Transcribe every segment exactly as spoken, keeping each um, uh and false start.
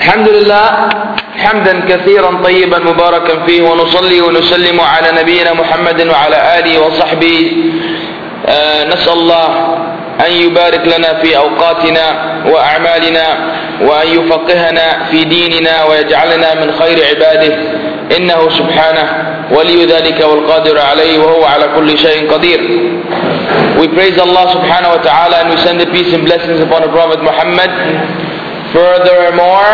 الحمد لله حمدا كثيرا طيبا مباركا فيه، ونصلي ونسلم على نبينا محمد وعلى آله وصحبه. آه نسأل الله أن يبارك لنا في أوقاتنا وأعمالنا، وأن يفقهنا في ديننا ويجعلنا من خير عباده، إنه سبحانه ولي ذلك والقادر عليه وهو على كل شيء قدير. We praise Allah subhanahu wa ta'ala and we send the peace and blessings upon the Prophet Muhammad. Furthermore,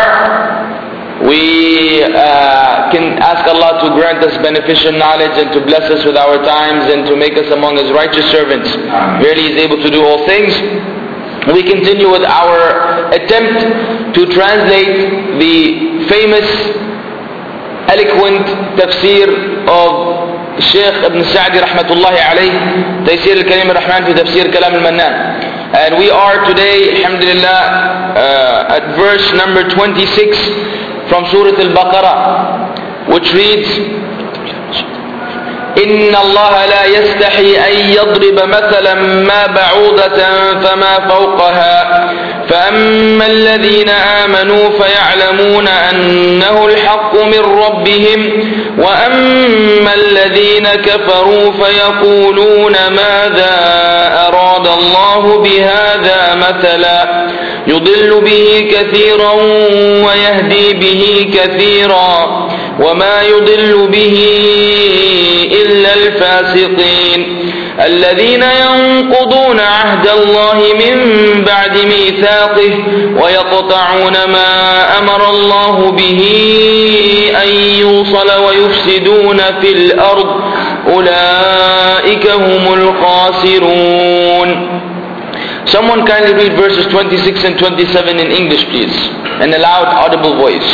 we uh, can ask Allah to grant us beneficial knowledge and to bless us with our times and to make us among His righteous servants. Verily He is able to do all things. We continue with our attempt to translate the famous, eloquent tafsir of Shaykh Ibn Sa'di rahmatullahi alayh, Taysir al-Karim al-Rahman fi tafsir Kalam al-Mannan. And we are today, alhamdulillah, uh, at verse number twenty-six from Surah Al-Baqarah, which reads, إن الله لا يستحي أن يضرب مثلا ما بعوضة فما فوقها فأما الذين آمنوا فيعلمون أنه الحق من ربهم وأما الذين كفروا فيقولون ماذا أراد الله بهذا مثلا يضل به كثيرا ويهدي به كثيرا وما يضل به إلا الفاسقين الذين ينقضون عهد الله من بعد ميثاقه ويقطعون ما أمر الله به أن يوصل ويفسدون في الأرض أولئك هم الخاسرون. Someone kindly read verses twenty-six and twenty-seven in English, please, in a loud, audible voice.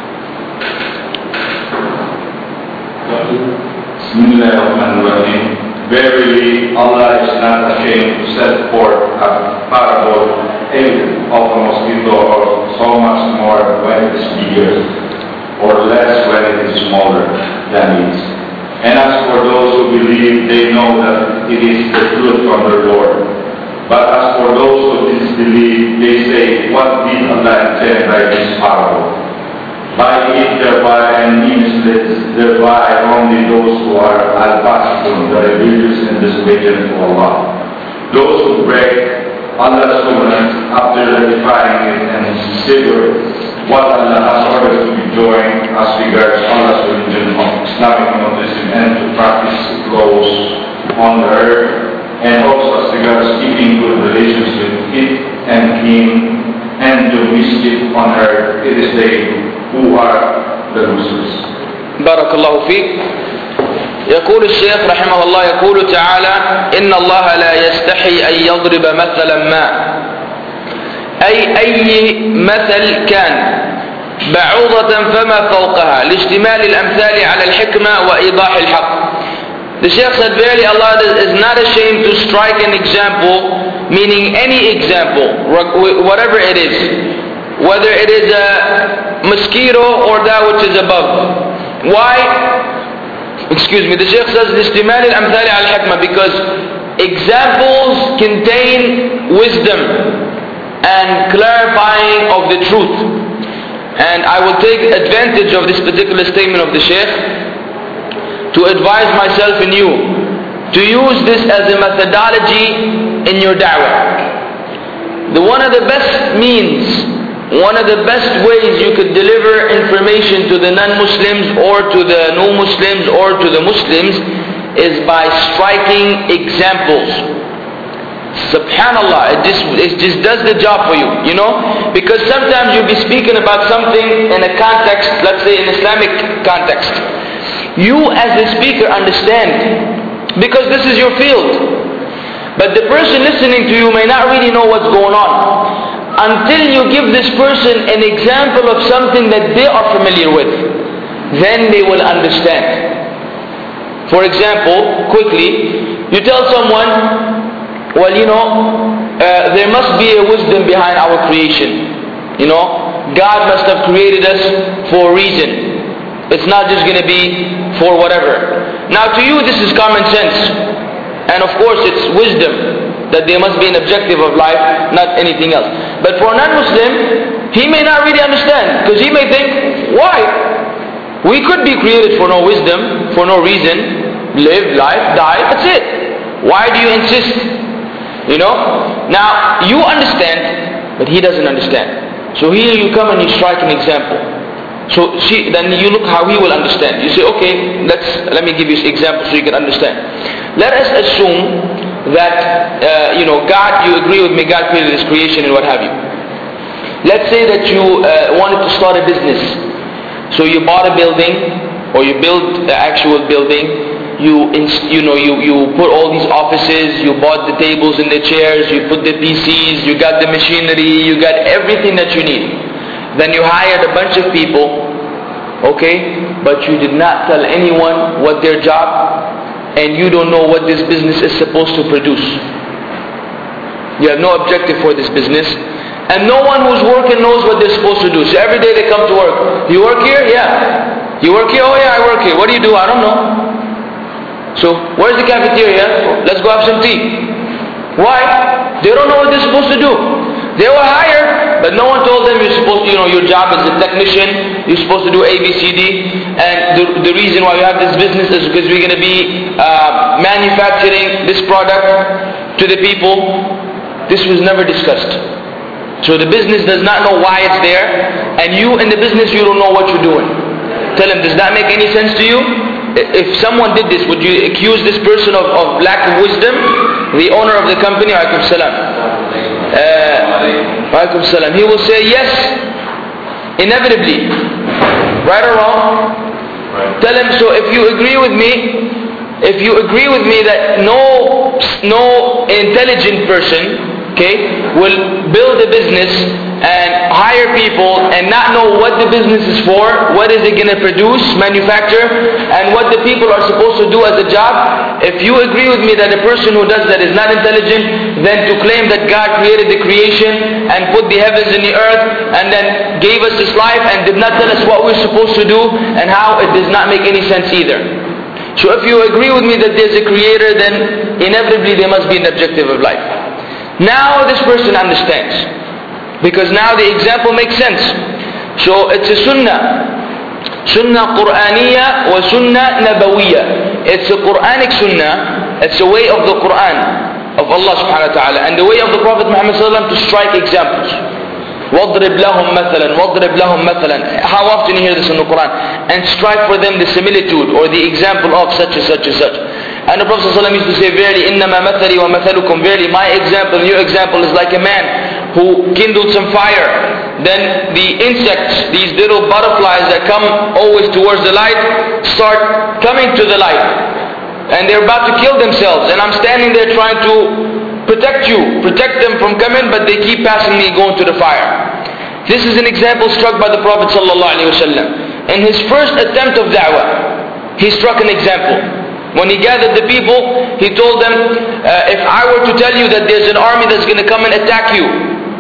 Bismillahirrahmanirrahim. Verily, Allah is not ashamed to set forth a parable of a mosquito, or so much more when it is bigger, or less when it is smaller than it. And as for those who believe, they know that it is the truth from their Lord. But as for those who disbelieve, they say, what did Allah intend by this parable? By it thereby and means thereby only those who are al-fasiqun, the rebellious and disobedient to Allah. Those who break Allah's covenant after ratifying it and sever what Allah has ordered to be joined as regards Allah's religion of Islamic monotheism and to practice laws on the earth, and also as regards keeping good relations with it and king and do mischief on earth, it is they who are the losers. بارك الله فيك. يقول الشيخ رحمه الله، يقول تعالى: إن الله لا يستحي أن يضرب مثلا ما، أي أي مثل كان، بعوضة فما فوقها، لاشتمال الأمثال على الحكمة وإيضاح الحق. The Shaykh said, verily Allah is not ashamed to strike an example, meaning any example, whatever it is, whether it is a mosquito or that which is above. Why? Excuse me. The Shaykh says, لِاشْتِمَالِ الْأَمْثَالِ عَلى الْحِكْمَةِ, because examples contain wisdom and clarifying of the truth. And I will take advantage of this particular statement of the Shaykh to advise myself and you to use this as a methodology in your da'wah. The one of the best means, one of the best ways you could deliver information to the non-Muslims or to the no-Muslims or to the Muslims is by striking examples. Subhanallah, it just, it just does the job for you, you know, because sometimes you'll be speaking about something in a context, let's say in Islamic context. You as the speaker understand, because this is your field. But the person listening to you may not really know what's going on until you give this person an example of something that they are familiar with. Then they will understand. For example, quickly, you tell someone, well, you know, uh, there must be a wisdom behind our creation. You know, God must have created us for a reason. It's not just going to be for whatever. Now to you this is common sense. And of course it's wisdom that there must be an objective of life, not anything else. But for a non-Muslim, he may not really understand, because he may We could be created for no wisdom, for no reason. Live, life, die, that's it. Why do you insist? You know? Now, you understand, but he doesn't understand. So here you come and you strike an example. So she, then you look how he will understand. You say, okay, let's, let me give you an example so you can understand. Let us assume that, uh, you know, God, you agree with me, God created this creation and what have you. Let's say that you uh, wanted to start a business. So you bought a building, or you built the actual building. You, you know, you, you put all these offices, you bought the tables and the chairs, you put the P Cs, you got the machinery, you got everything that you need. Then you hired a bunch of people, okay, but you did not tell anyone what their job, and you don't know what this business is supposed to produce. You have no objective for this business, and no one who's working knows what they're supposed to do. So every day they come to work. You work here? Yeah. You work here? Oh yeah, I work here. What do you do? I don't know. So, where's the cafeteria? Let's go have some tea. Why? They don't know what they're supposed to do. They were hired, but no one told them you're supposed to, you know, your job as a technician, you're supposed to do A, B, C, D, and the, the reason why you have this business is because we're going to be uh, manufacturing this product to the people. This was never discussed. So the business does not know why it's there, and you in the business, you don't know what you're doing. Tell them, does that make any sense to you? If someone did this, would you accuse this person of, of lack of wisdom? The owner of the company, alaikum salam. Uh, alaikum salam. He will say yes, inevitably. Right or wrong? Right. Tell him, so if you agree with me, if you agree with me that no, no intelligent person, okay, will build a business and hire people and not know what the business is for, what is it going to produce, manufacture, and what the people are supposed to do as a job. If you agree with me that a person who does that is not intelligent, then to claim that God created the creation and put the heavens and the earth and then gave us this life and did not tell us what we're supposed to do and how, it does not make any sense either. So if you agree with me that there's a creator, then inevitably there must be an objective of life. Now this person understands. Because now the example makes sense. So it's a sunnah. Sunnah Qur'aniyya wa sunnah nabawiyya. It's a Quranic sunnah. It's a way of the Qur'an of Allah subhanahu wa ta'ala. And the way of the Prophet Muhammad sallallahu alayhi wa sallam to strike examples. وَاضْرِبْ لَهُمْ مَثَلًا وَاضْرِبْ لَهُمْ مَثَلًا. How often you hear this in the Quran? And strike for them the similitude or the example of such and such and such. And the Prophet ﷺ used to say, verily, إِنَّمَا مَثَلِي وَمَثَلُكُمْ. Verily, my example and your example is like a man who kindled some fire. Then the insects, these little butterflies that come always towards the light, start coming to the light. And they're about to kill themselves. And I'm standing there trying to protect you, protect them from coming, but they keep passing me going to the fire. This is an example struck by the Prophet ﷺ. In his first attempt of da'wah, he struck an example. When he gathered the people, he told them, uh, if I were to tell you that there's an army that's going to come and attack you,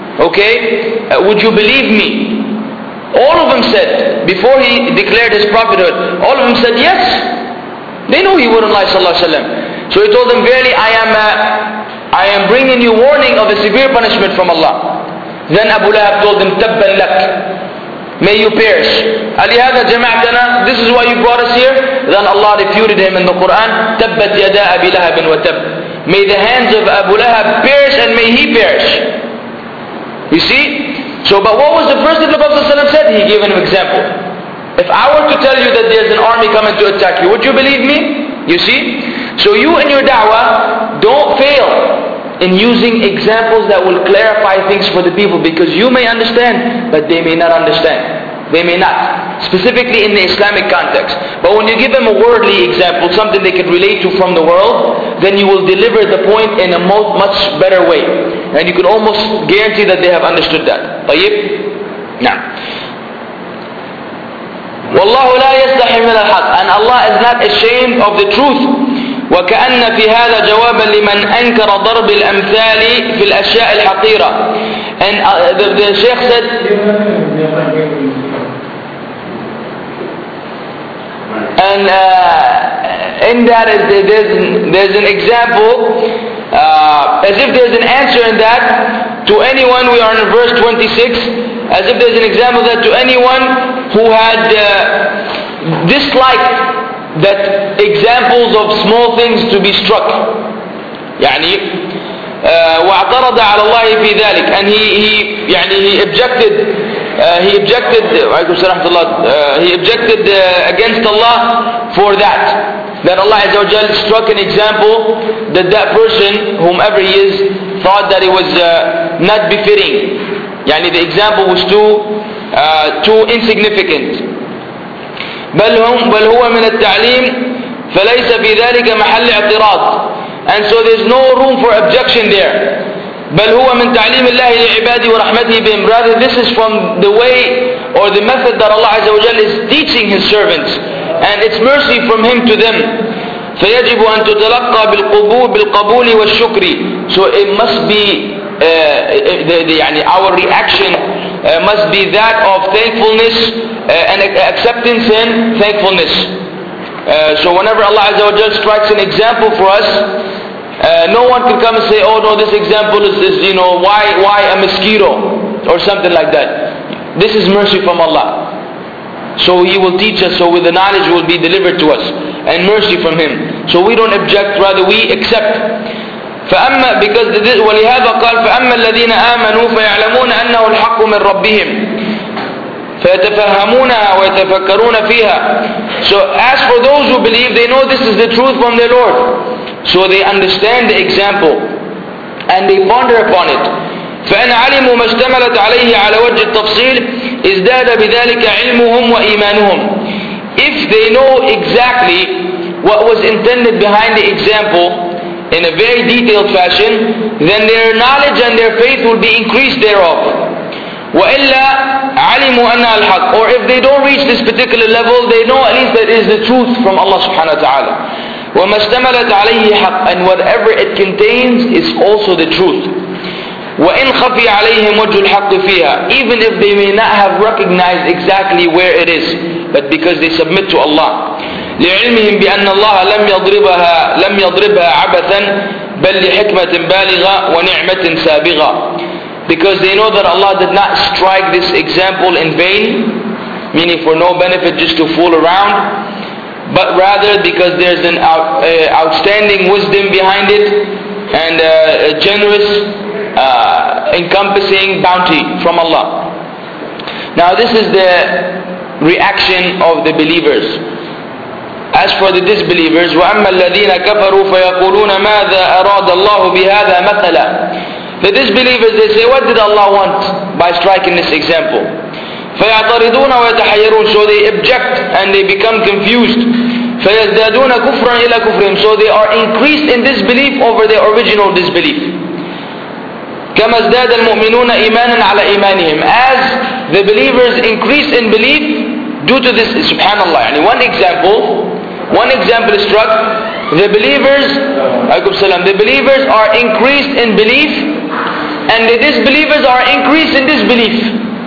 okay, uh, would you believe me? All of them said, before he declared his prophethood, all of them said yes. They knew he wouldn't lie, sallallahu alaihi wasallam. So he told them, verily I am, uh, I am bringing you warning of a severe punishment from Allah. Then Abu Lahab told them, tabban lak. May you perish. أَلِهَذَا جَمَعْتَنَا. This is why you brought us here. Then Allah refuted him in the Quran. تَبَّتْ يَدَا أَبِي لَهَبٍ وَتَبٍّ. May the hands of Abu Lahab perish and may he perish. You see? So, but what was the first thing the Prophet ﷺ said? He gave an example. If I were to tell you that there's an army coming to attack you, would you believe me? You see? So you in your da'wah, don't fail in using examples that will clarify things for the people, because you may understand, but they may not understand. They may not. Specifically in the Islamic context. But when you give them a worldly example, something they can relate to from the world, then you will deliver the point in a much better way. And you can almost guarantee that they have understood that. طيب? Now. وَاللَّهُ لَا يَسْتَحِي مِنَ الْحَقِّ. And Allah is not ashamed of the truth. وكأن في هذا جوابا لمن أنكر ضرب الأمثال في الأشياء الحقيرة. And uh, the, the Sheikh said, and uh, in that is there's, there's an example, uh, as if there's an answer in that to anyone. We are in verse twenty-six, as if there's an example that to anyone who had uh, disliked that examples of small things to be struck. يعني uh, واعترض على الله في ذلك, and he, he يعني he objected uh, he objected uh, he objected uh, against Allah for that, that Allah Azza wa Jal struck an example that that person, whomever he is, thought that it was uh, not befitting. يعني the example was too uh, too insignificant. بل هم بل هو من التعليم فليس في ذلك محل اعتراض, and so there's no room for objection there. بل هو من تعليم الله لعباده ورحمته بهم, rather this is from the way or the method that Allah Azza wa Jal is teaching His servants, and it's mercy from Him to them. فيجب أن تتلقى بالقبول بالقبول والشكر, so it must be uh, the, the, يعني our reaction uh, must be that of thankfulness uh, and acceptance and thankfulness. Uh, so whenever Allah Azza wa Jal strikes an example for us, uh, no one can come and say, oh no, this example is, is you know, why, why a mosquito or something like that. This is mercy from Allah. So He will teach us, so with the knowledge will be delivered to us, and mercy from Him. So we don't object, rather we accept. فأما because this, ولهذا قال فأما الذين آمنوا فيعلمون أنه الحق من ربهم فيتفهمونها ويتفكرون فيها. So as for those who believe, they know this is the truth from their Lord, so they understand the example and they ponder upon it. فإن علموا ما اشتملت عليه على وجه التفصيل ازداد بذلك علمهم وإيمانهم. If they know exactly what was intended behind the example in a very detailed fashion, then their knowledge and their faith will be increased thereof. وإلا علموا أنها الحق, or if they don't reach this particular level, they know at least that it is the truth from Allah subhanahu wa ta'ala. وما اشتملت عليه حق, and whatever it contains is also the truth. وإن خفي عليهم وجه الحق فيها, even if they may not have recognized exactly where it is, but because they submit to Allah. لعلمهم بأن الله لم يضربها لم يضربها عبثا بل لحكمة بالغة ونعمة سابغة, because they know that Allah did not strike this example in vain, meaning for no benefit, just to fool around, but rather because there's an out, uh, outstanding wisdom behind it, and uh, a generous uh, encompassing bounty from Allah. Now this is the reaction of the believers. As for the disbelievers, وَأَمَّا الَّذِينَ كَفَرُوا فَيَقُولُونَ مَاذَا أَرَادَ اللَّهُ بِهَذَا مَثَلًا. The disbelievers, they say, what did Allah want by striking this example? فَيَعْتَرِضُونَ وَيَتَحَيَّرُونَ, so they object and they become confused. فَيَزْدَادُونَ كُفْرًا إِلَى كُفْرِهِمْ, so they are increased in disbelief over their original disbelief. كَمَا ازْدَادَ الْمُؤْمِنُونَ إِيمَانًا عَلَى إِيمَانِهِمْ, as the believers increase in belief due to this. Subhanallah, yani one example, one example is struck, the believers, the believers are increased in belief, and the disbelievers are increased in disbelief.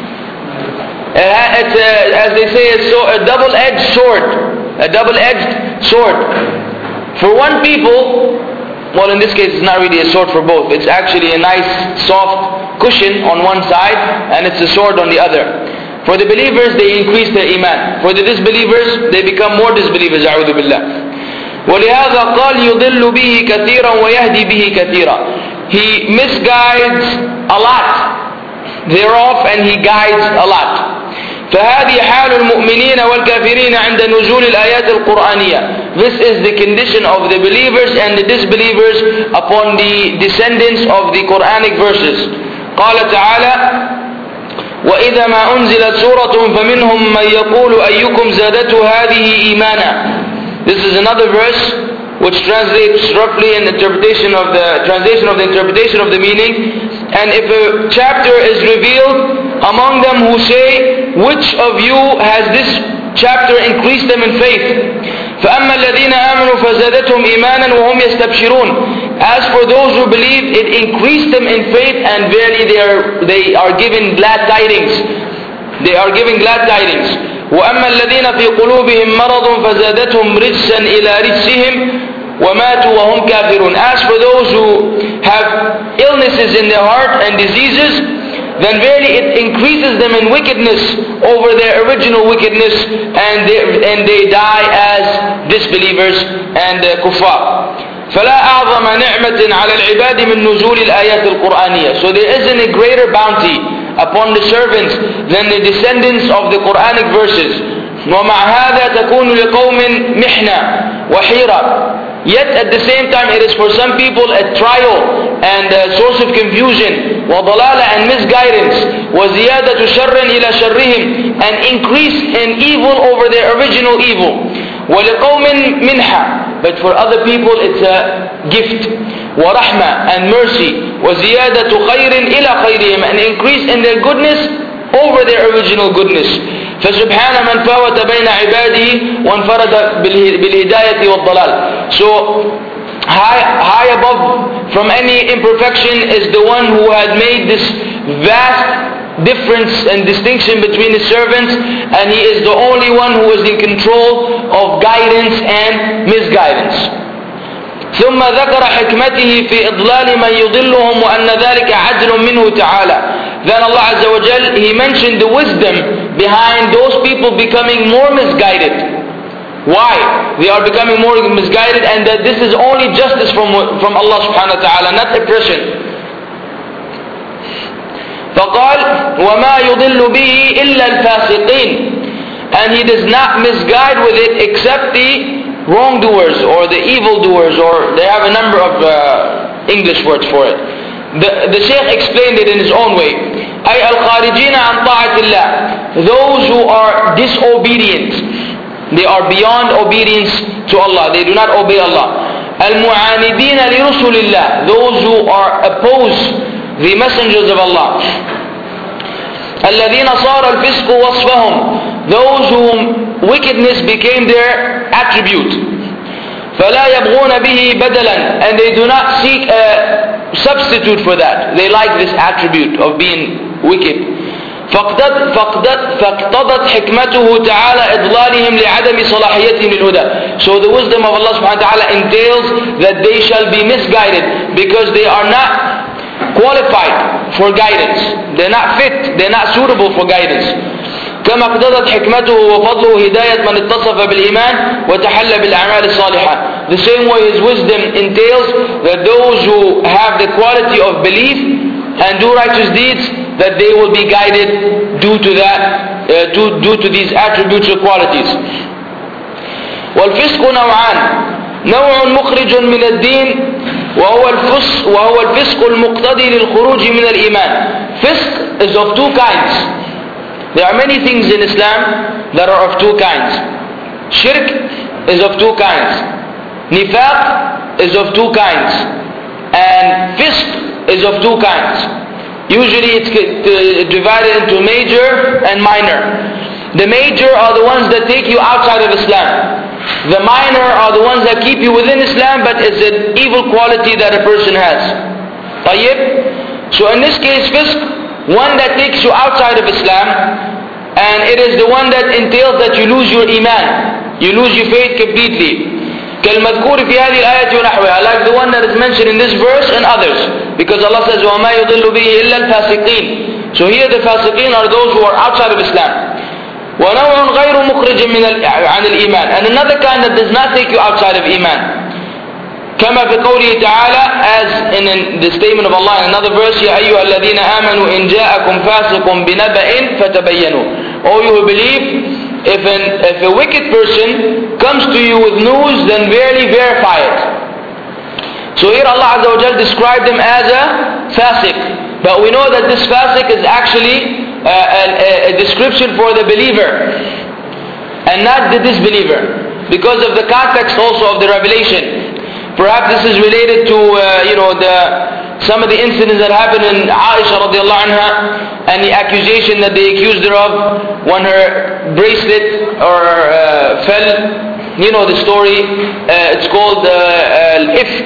It's a, as they say, it's so, a double-edged sword, a double-edged sword. For one people, well, in this case it's not really a sword for both, it's actually a nice soft cushion on one side, and it's a sword on the other. For the believers, they increase their iman. For the disbelievers, they become more disbelievers. أعوذ بالله. ولهذا قال يضل به كثيرا ويهدي به كثيرا. He misguides a lot thereof, and he guides a lot. فهذه حال المؤمنين والكافرين عند نزول الآيات القرآنية. This is the condition of the believers and the disbelievers upon the descendants of the Quranic verses. قال تعالى وَإِذَا مَا أُنزِلَتْ سُورَةٌ فَمِنْهُمْ مَنْ يَقُولُ أَيُّكُمْ زَادَتْهُ هَذِهِ إِيمَانًا. This is another verse which translates roughly in the interpretation of the translation of the interpretation of the meaning. And if a chapter is revealed among them who say, which of you has this chapter increased them in faith? فَأَمَّا الَّذِينَ آمَنُوا فَزَادَتْهُمْ إِيمَانًا وَهُمْ يَسْتَبْشِرُونَ. As for those who believe, it increased them in faith, and verily they are, they are given glad tidings. They are giving glad tidings. وَأَمَّا الَّذِينَ فِي قُلُوبِهِمْ مَرَضٌ فَزَادَتْهُمْ رِجْسًا إِلَى رِجْسِهِمْ وَمَاتُوا وَهُمْ كَافِرُونَ. As for those who have illnesses in their heart and diseases, then verily it increases them in wickedness over their original wickedness, and they, and they die as disbelievers and uh, kuffar. فلا أعظم نعمة على العباد من نزول الآيات القرآنية. So there isn't a greater bounty upon the servants than the descendants of the Quranic verses. ومع هذا تكون لقوم محنة وحيرة. Yet at the same time it is for some people a trial and a source of confusion, وضلالة and misguidance, وزيادة شر إلى شرهم, and increase in evil over their original evil. وَلِقَوْمٍ مِنْحَةٍ, but for other people it's a gift. وَرَحْمَةٍ, and mercy. وَزِيَادَةُ خَيْرٍ إِلَى خَيْرِهِمْ, and increase in their goodness over their original goodness. فَسُبْحَانَ مَنْ فَاوَتَ بَيْنَ عِبَادِهِ وَانْفَرَدَ بِالْهِدَايَةِ وَالضَّلَالِ. So high, high above from any imperfection is the one who had made this vast difference and distinction between his servants, and he is the only one who is in control of guidance and misguidance. ثم ذكر حكمته في إضلال من يضلهم وأن ذلك عدل منه تعالى. Then Allah Azza wa Jal, He mentioned the wisdom behind those people becoming more misguided. Why they are becoming more misguided, and that this is only justice from, from Allah subhanahu wa ta'ala, not oppression. فقال وما يضل به إلا الفاسقين, and He does not misguide with it except the wrongdoers or the evildoers, or they have a number of uh, English words for it. The, the Shaykh explained it in his own way. أي الخارجين عن طاعة الله, those who are disobedient, they are beyond obedience to Allah, they do not obey Allah. المعاندين لرسل الله, those who are opposed the messengers of Allah. الذين صار الفسق وصفهم, those whom wickedness became their attribute. فلا يبغون به بدلا, and they do not seek a substitute for that. They like this attribute of being wicked. فاقتضت فاقتضت حكمته تعالى إضلالهم لعدم صلاحيتهم للهدى. So the wisdom of Allah subhanahu wa ta'ala entails that they shall be misguided because they are not qualified for guidance. They're not fit, they're not suitable for guidance. كما اقتضت حكمته وفضله هداية من اتصف بالإيمان وتحلى بالأعمال الصالحة. The same way His wisdom entails that those who have the quality of belief and do righteous deeds, that they will be guided due to that, uh, due, due to these attributes or qualities. والفسق نوعان, نوع مخرج من الدين وهو الفسق وهو الفسق المقتضي للخروج من الإيمان. Fisq is of two kinds. There are many things in Islam that are of two kinds. Shirk is of two kinds. Nifaq is of two kinds. And fisq is of two kinds. Usually it's divided into major and minor. The major are the ones that take you outside of Islam. The minor are the ones that keep you within Islam, but it's an evil quality that a person has. طيب? So in this case, fisq, one that takes you outside of Islam, and it is the one that entails that you lose your iman, you lose your faith completely. كالمذكور في هذه الآية ونحوها, like the one that is mentioned in this verse and others, because Allah says وما يضل به إلا الفاسقين. So here the fasiqeen are those who are outside of Islam. ونوع غير مخرج من عن الإيمان, and another kind that does not take you outside of iman. كما في قوله تعالى, as in, in the statement of Allah in another verse, يا أيها الذين آمنوا إن جاءكم فاسق بنبأ فتبينوا. O you who believe, if, an, if a wicked person comes to you with news, then verily verify it. So here Allah Azza wa Jal described him as a fasiq, but we know that this fasiq is actually Uh, a, a description for the believer and not the disbeliever, because of the context also of the revelation. Perhaps this is related to uh, you know the some of the incidents that happened in Aisha radiallahu anha, and the accusation that they accused her of when her bracelet or uh, fell. You know the story. Uh, it's called uh, uh, al-ifk,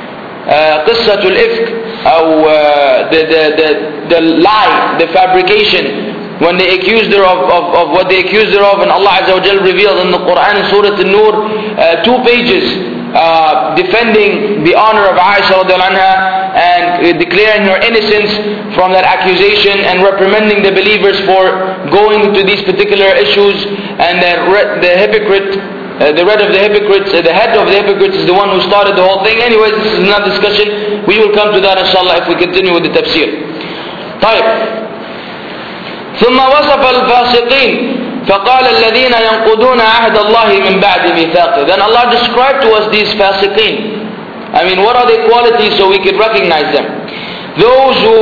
قصة الإفك, or uh, the, the, the, the lie, the fabrication, when they accused her of, of, of what they accused her of, and Allah Azza wa Jal revealed in the Quran in Surah An-Nur, uh, two pages uh, defending the honor of Aisha radiallahu anha and uh, declaring her innocence from that accusation and reprimanding the believers for going into these particular issues, and the, the hypocrite, uh, the head of the hypocrites, uh, the head of the hypocrites is the one who started the whole thing. Anyways, this is another discussion. We will come to that inshallah if we continue with the tafsir. طيب. ثم وصف الفاسقين فقال الذين ينقضون عهد الله من بعد ميثاقه. Then Allah described to us these fasiqeen. I mean, what are their qualities so we can recognize them? Those who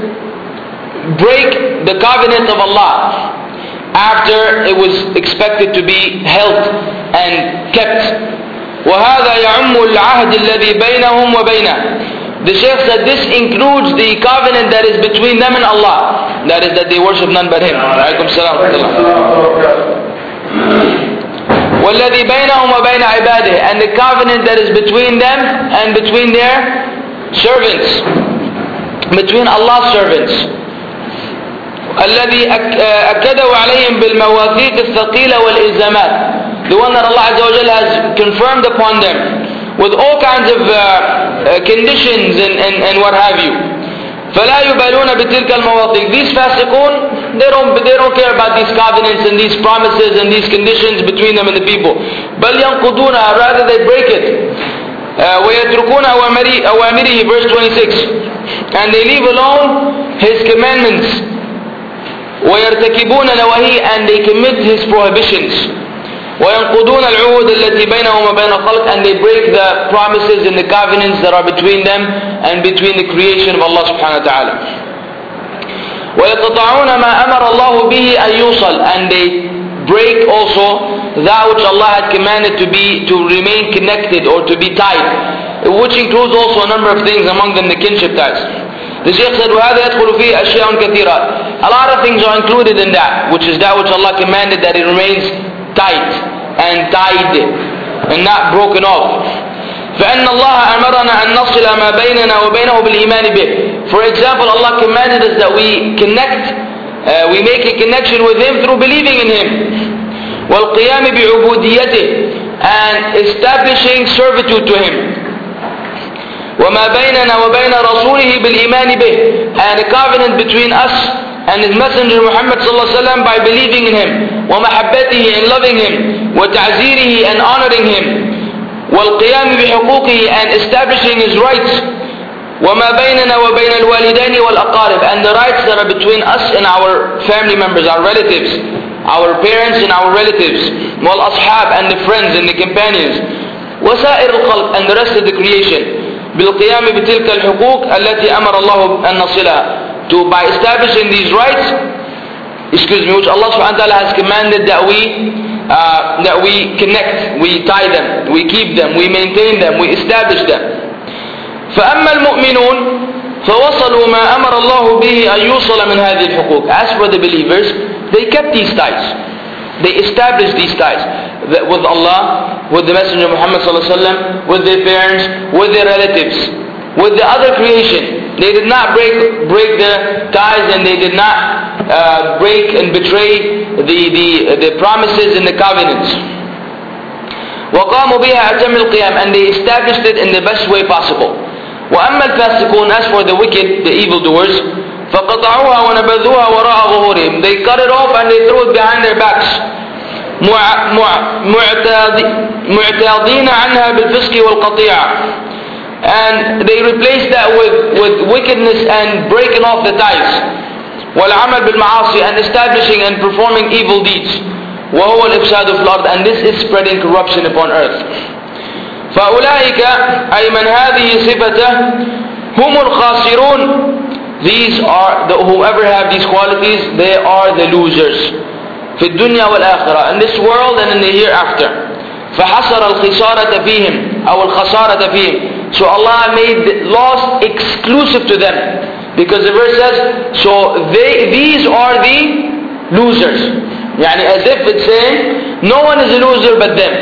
break the covenant of Allah after it was expected to be held and kept. وهذا يعم العهد الذي بينهم وبينه. The Shaykh said this includes the covenant that is between them and Allah. That is that they worship none but Him. Alaykum salam. وَالَّذِي بَيْنَهُمْ وَبَيْنَ عِبَادِهِ. And the covenant that is between them and between their servants. Between Allah's servants. الَّذِي أَكَّدَهُ عَلَيْهِمْ بِالْمَوَاثِيقِ الثَّقِيلَ وَالْإِلْزَامَاتِ. The one that Allah Azza wa Jalla has confirmed upon them with all kinds of uh, uh, conditions and, and, and what have you. فَلَا يُبَالُونَ بِتِلْكَ الْمَوَاثِيقِ. These fasiqun, they don't, they don't care about these covenants and these promises and these conditions between them and the people. بَلْ يَنْقُضُونَها. Rather they break it. Uh, وَيَتْرُكُونَ أَوَامِرِهِ. Verse twenty-six. And they leave alone His commandments. وَيَرْتَكِبُونَ نَوَاهِهِ. And they commit His prohibitions. وَيَنْقُضُونَ الْعُهُودَ الَّتِي بَيْنَهُمْ وَبَيْنَ الْخَلْقِ. And they break the promises and the covenants that are between them and between the creation of Allah subhanahu wa ta'ala. وَيَقْطَعُونَ مَا أَمَرَ اللَّهُ بِهِ أَن يُوصَلْ. And they break also that which Allah had commanded to be, to remain connected or to be tied, which includes also a number of things, among them the kinship ties. The Shaykh said, وَهَذَا يَدْخُلُ فِيهِ أَشْيَاءٌ كَثِيرًا. A lot of things are included in that, which is that which Allah commanded, that it remains tight and tied and not broken off. فَإِنَّ اللَّهَ أَمَرَنَا أَن نَصِلَ مَا بَيْنَنَا وَبَيْنَهُ بِالْإِيمَانِ بِهِ. For example, Allah commanded us that we connect, uh, we make a connection with Him through believing in Him. وَالْقِيَامِ بِعُبُودِيَّتِهِ. And establishing servitude to Him. وَمَا بَيْنَنَا وَبَيْنَ رَسُولِهِ بِالْإِيمَانِ بِهِ. And a covenant between us and His Messenger Muhammad sallallahu alaihi wasallam by believing in Him. وَمَحَبَّتِهِ. And loving Him. وَتَعْزِيرِهِ. And honoring Him. وَالْقِيَامِ بِحُقُوقِهِ. And establishing His rights. وَمَا بَيْنَنَا وَبَيْنَ الْوَالِدَيْنِ وَالْأَقَارِبِ. And the rights that are between us and our family members, our relatives, our parents and our relatives. وَالْأَصْحَابِ. And the friends and the companions. وَسَائِرُ الْخَلْقِ. And the rest of the creation. بِالْقِيَامِ بِتِلْكَ الْحُقُوقِ الَّتِي أَمَرَ اللَّهُ أَن نَصِلَهَا. To, by establishing these rights, excuse me, which Allah subhanahu wa ta'ala has commanded that we uh, that we connect, we tie them, we keep them, we maintain them, we establish them. فَأَمَّا الْمُؤْمِنُونَ فَوَصَلُوا مَا أَمَرَ اللَّهُ بِهِ أَن يُوصَلَ مِنْ هَذِهِ الْحُقُوقِ. As for the believers, they kept these ties. They established these ties with Allah, with the Messenger Muhammad sallallahu alaihi wasallam, with their parents, with their relatives, with the other creation. They did not break break the ties, and they did not uh, break and betray the, the, the promises and the covenants. وَقَامُوا بِهَا أَتَمِّ الْقِيَامِ. And they established it in the best way possible. وَأَمَّا الْفَاسِقُونَ. As for the wicked, the evildoers, فَقَطَعُوهَا وَنَبَذُوهَا وَرَاءَ ظُهُورِهِمْ. They cut it off and they threw it behind their backs. مُعْتَاضِينَ عَنْهَا بِالْفِسْقِ وَالْقَطِيعَةِ. And they replaced that with, with wickedness and breaking off the ties. وَالْعَمَلْ بِالْمَعَاصِي. And establishing and performing evil deeds. وَهُوَ الْإِفْسَادُ فِي الْأَرْضِ. And this is spreading corruption upon earth. فَأُولَٰئِكَ أَيْ مَنْ هَذِهِ صِفَتَهُ هُمُ الْخَاسِرُونَ. These are, the, whoever have these qualities, they are the losers. فِي الدُّنْيَا وَالْآخِرَةِ. In this world and in the hereafter. فَحَصَرَ الْخِسَارَةَ فِيهِمْ أو الْخَسَارَةَ فِيهِمْ. So Allah made loss exclusive to them. Because the verse says, so they, these are the losers. Yani as if it's saying, no one is a loser but them.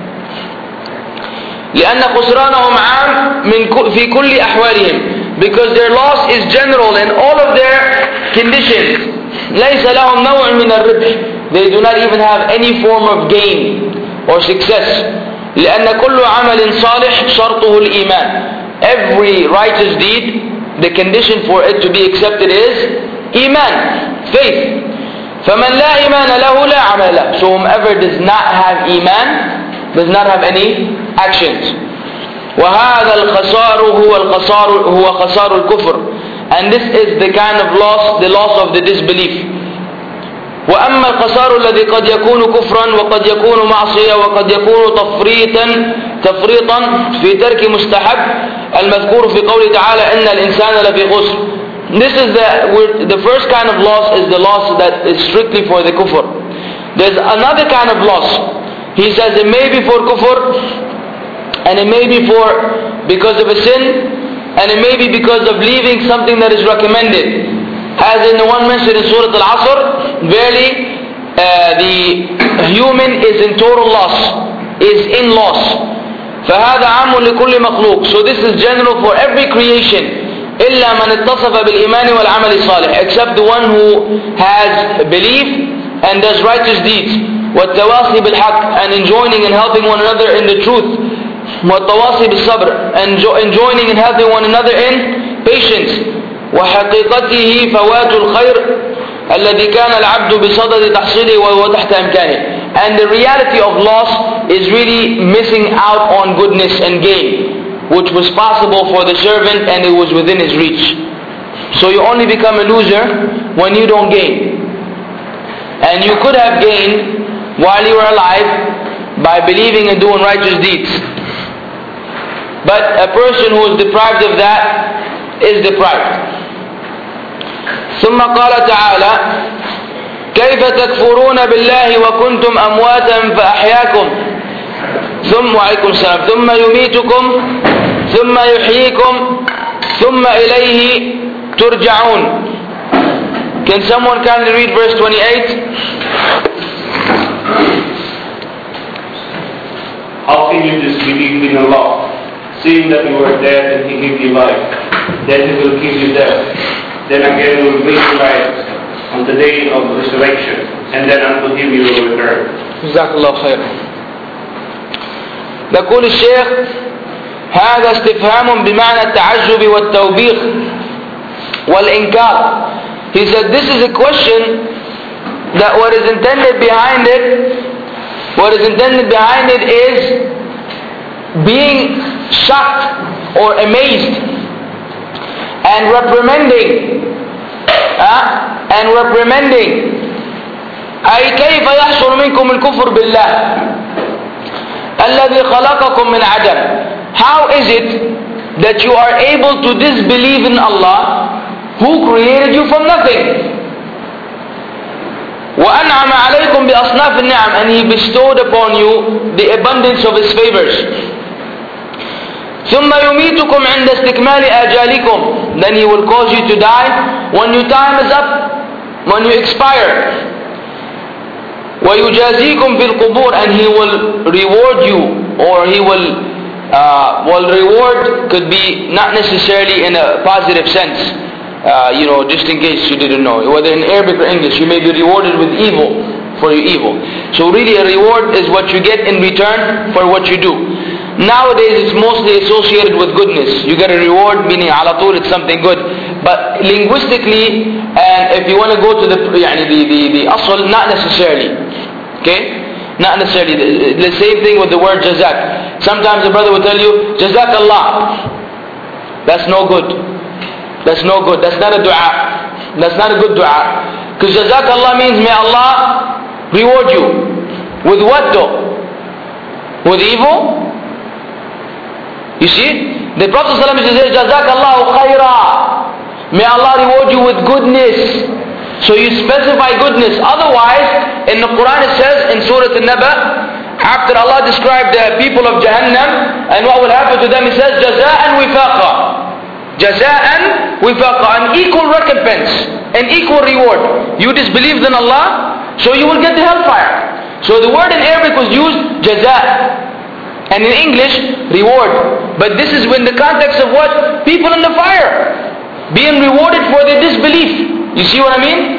لأن خسرانهم عام من في كل أحوالهم. Because their loss is general in all of their conditions. ليس لهم نوع من الربح. They do not even have any form of gain or success. لأن كل عمل صالح شرطه الإيمان. Every righteous deed, the condition for it to be accepted is iman, faith. فمن لا إيمان له لا عمل له. So whomever does not have iman does not have any actions. وهذا الخسار هو الخسار هو خسار الكفر. And this is the kind of loss, the loss of the disbelief. وأما الخسار الذي قد يكون كفرا وقد يكون معصية وقد يكون تفريطا تفريطا في ترك مستحب المذكور في قوله تعالى إن الإنسان لفي خسر. This is the the first kind of loss is the loss that is strictly for the kufr. There's another kind of loss. He says it may be for kufr, and it may be for because of a sin, and it may be because of leaving something that is recommended. As in the one mentioned in Surah Al-Asr, verily uh, the human is in total loss, is in loss. فهذا عام لكل مخلوق. So this is general for every creation. إلا من اتصف بالإيمان والعمل الصالح, except the one who has belief and does righteous deeds. والتواصي بالحق, and enjoining and helping one another in the truth. والتواصي بالصبر, and enjoining and helping one another in patience. وحقيقته فوات الخير الذي كان العبد بصدد تحصيله وهو تحت إمكانه. And the reality of loss is really missing out on goodness and gain, which was possible for the servant and it was within his reach. So you only become a loser when you don't gain. And you could have gained while you were alive by believing and doing righteous deeds. But a person who is deprived of that is deprived. ثم قال تعالى كيف تكفرون بالله وكنتم أمواتا فأحياكم ثم وعليكم السلام ثم يميتكم ثم يحييكم ثم إليه ترجعون. Can someone kindly read verse twenty-eight? How can you disbelieve in Allah, seeing that you are dead and He gave you life? Then He will give you death. Then again He will make you life on the day of resurrection, and then unto Him you will return. جزاك الله خير. يقول الشيخ هذا استفهام بمعنى التعجب والتوبيخ والإنكار. He said this is a question that what is intended behind it, what is intended behind it is being shocked or amazed and reprimanding uh, and reprimanding. أي كيف يحصل منكم الكفر بالله الذي خلقكم من عدم. How is it that you are able to disbelieve in Allah who created you from nothing? وأنعم عليكم بأصناف النعم, and He bestowed upon you the abundance of His favors. ثم يميتكم عند استكمال آجالكم, then He will cause you to die when your time is up, when you expire. ويجازيكم في القبور, and He will reward you, or He will uh, well reward could be not necessarily in a positive sense, uh, you know, just in case you didn't know, whether in Arabic or English, you may be rewarded with evil for your evil. So really a reward is what you get in return for what you do. Nowadays it's mostly associated with goodness. You get a reward, meaning ala tul, it's something good. But linguistically, and if you want to go to the يعني the the the asl, not necessarily. Okay? Not necessarily. The, the same thing with the word jazak. Sometimes a brother will tell you, Jazakallah. That's no good. That's no good. That's not a dua. That's not a good dua. Because Jazakallah means may Allah reward you. With what though? With evil? You see? The Prophet ﷺ says, Jazakallahu khaira. May Allah reward you with goodness. So you specify goodness. Otherwise, in the Quran it says in Surah An-Naba, after Allah described the people of Jahannam and what will happen to them, He says, Jaza'an wifaqa. Jaza'an wifaqa. An equal recompense, an equal reward. You disbelieved in Allah, so you will get the hellfire. So the word in Arabic was used, jaza'. And in English, reward. But this is in the context of what? People in the fire. Being rewarded for their disbelief. You see what I mean?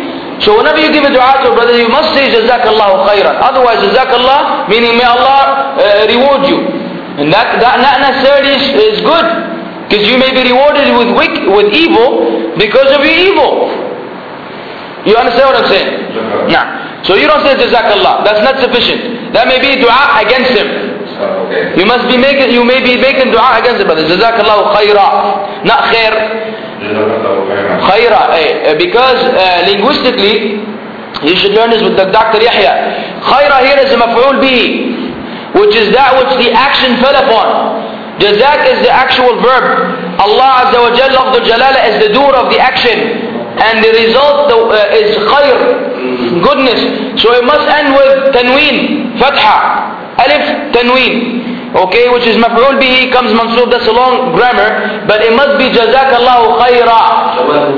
So whenever you give a dua to a brother, you must say Jazakallahu khairan. Otherwise, Jazakallah, meaning may Allah uh, reward you. And that, that not necessarily is, is good. Because you may be rewarded with wick, with evil because of your evil. You understand what I'm saying? Nah. So you don't say Jazakallah. That's not sufficient. That may be dua against him. Okay. You must be making, you may be making dua against the brother. Jazakallahu khaira. Not khair. Khaira. Eh, because uh, linguistically, you should learn this with the Doctor Yahya. Khaira here is a maf'ul bihi, which is that which the action fell upon. Jazak is the actual verb. Allah Azza wa Jalla of the Jalala is the doer of the action. And the result uh, is khair, goodness. So it must end with tanween, fatha, alif, tanween. Okay, which is maf'ul bihi, comes mansoob, that's a long grammar. But it must be jazakallahu khaira.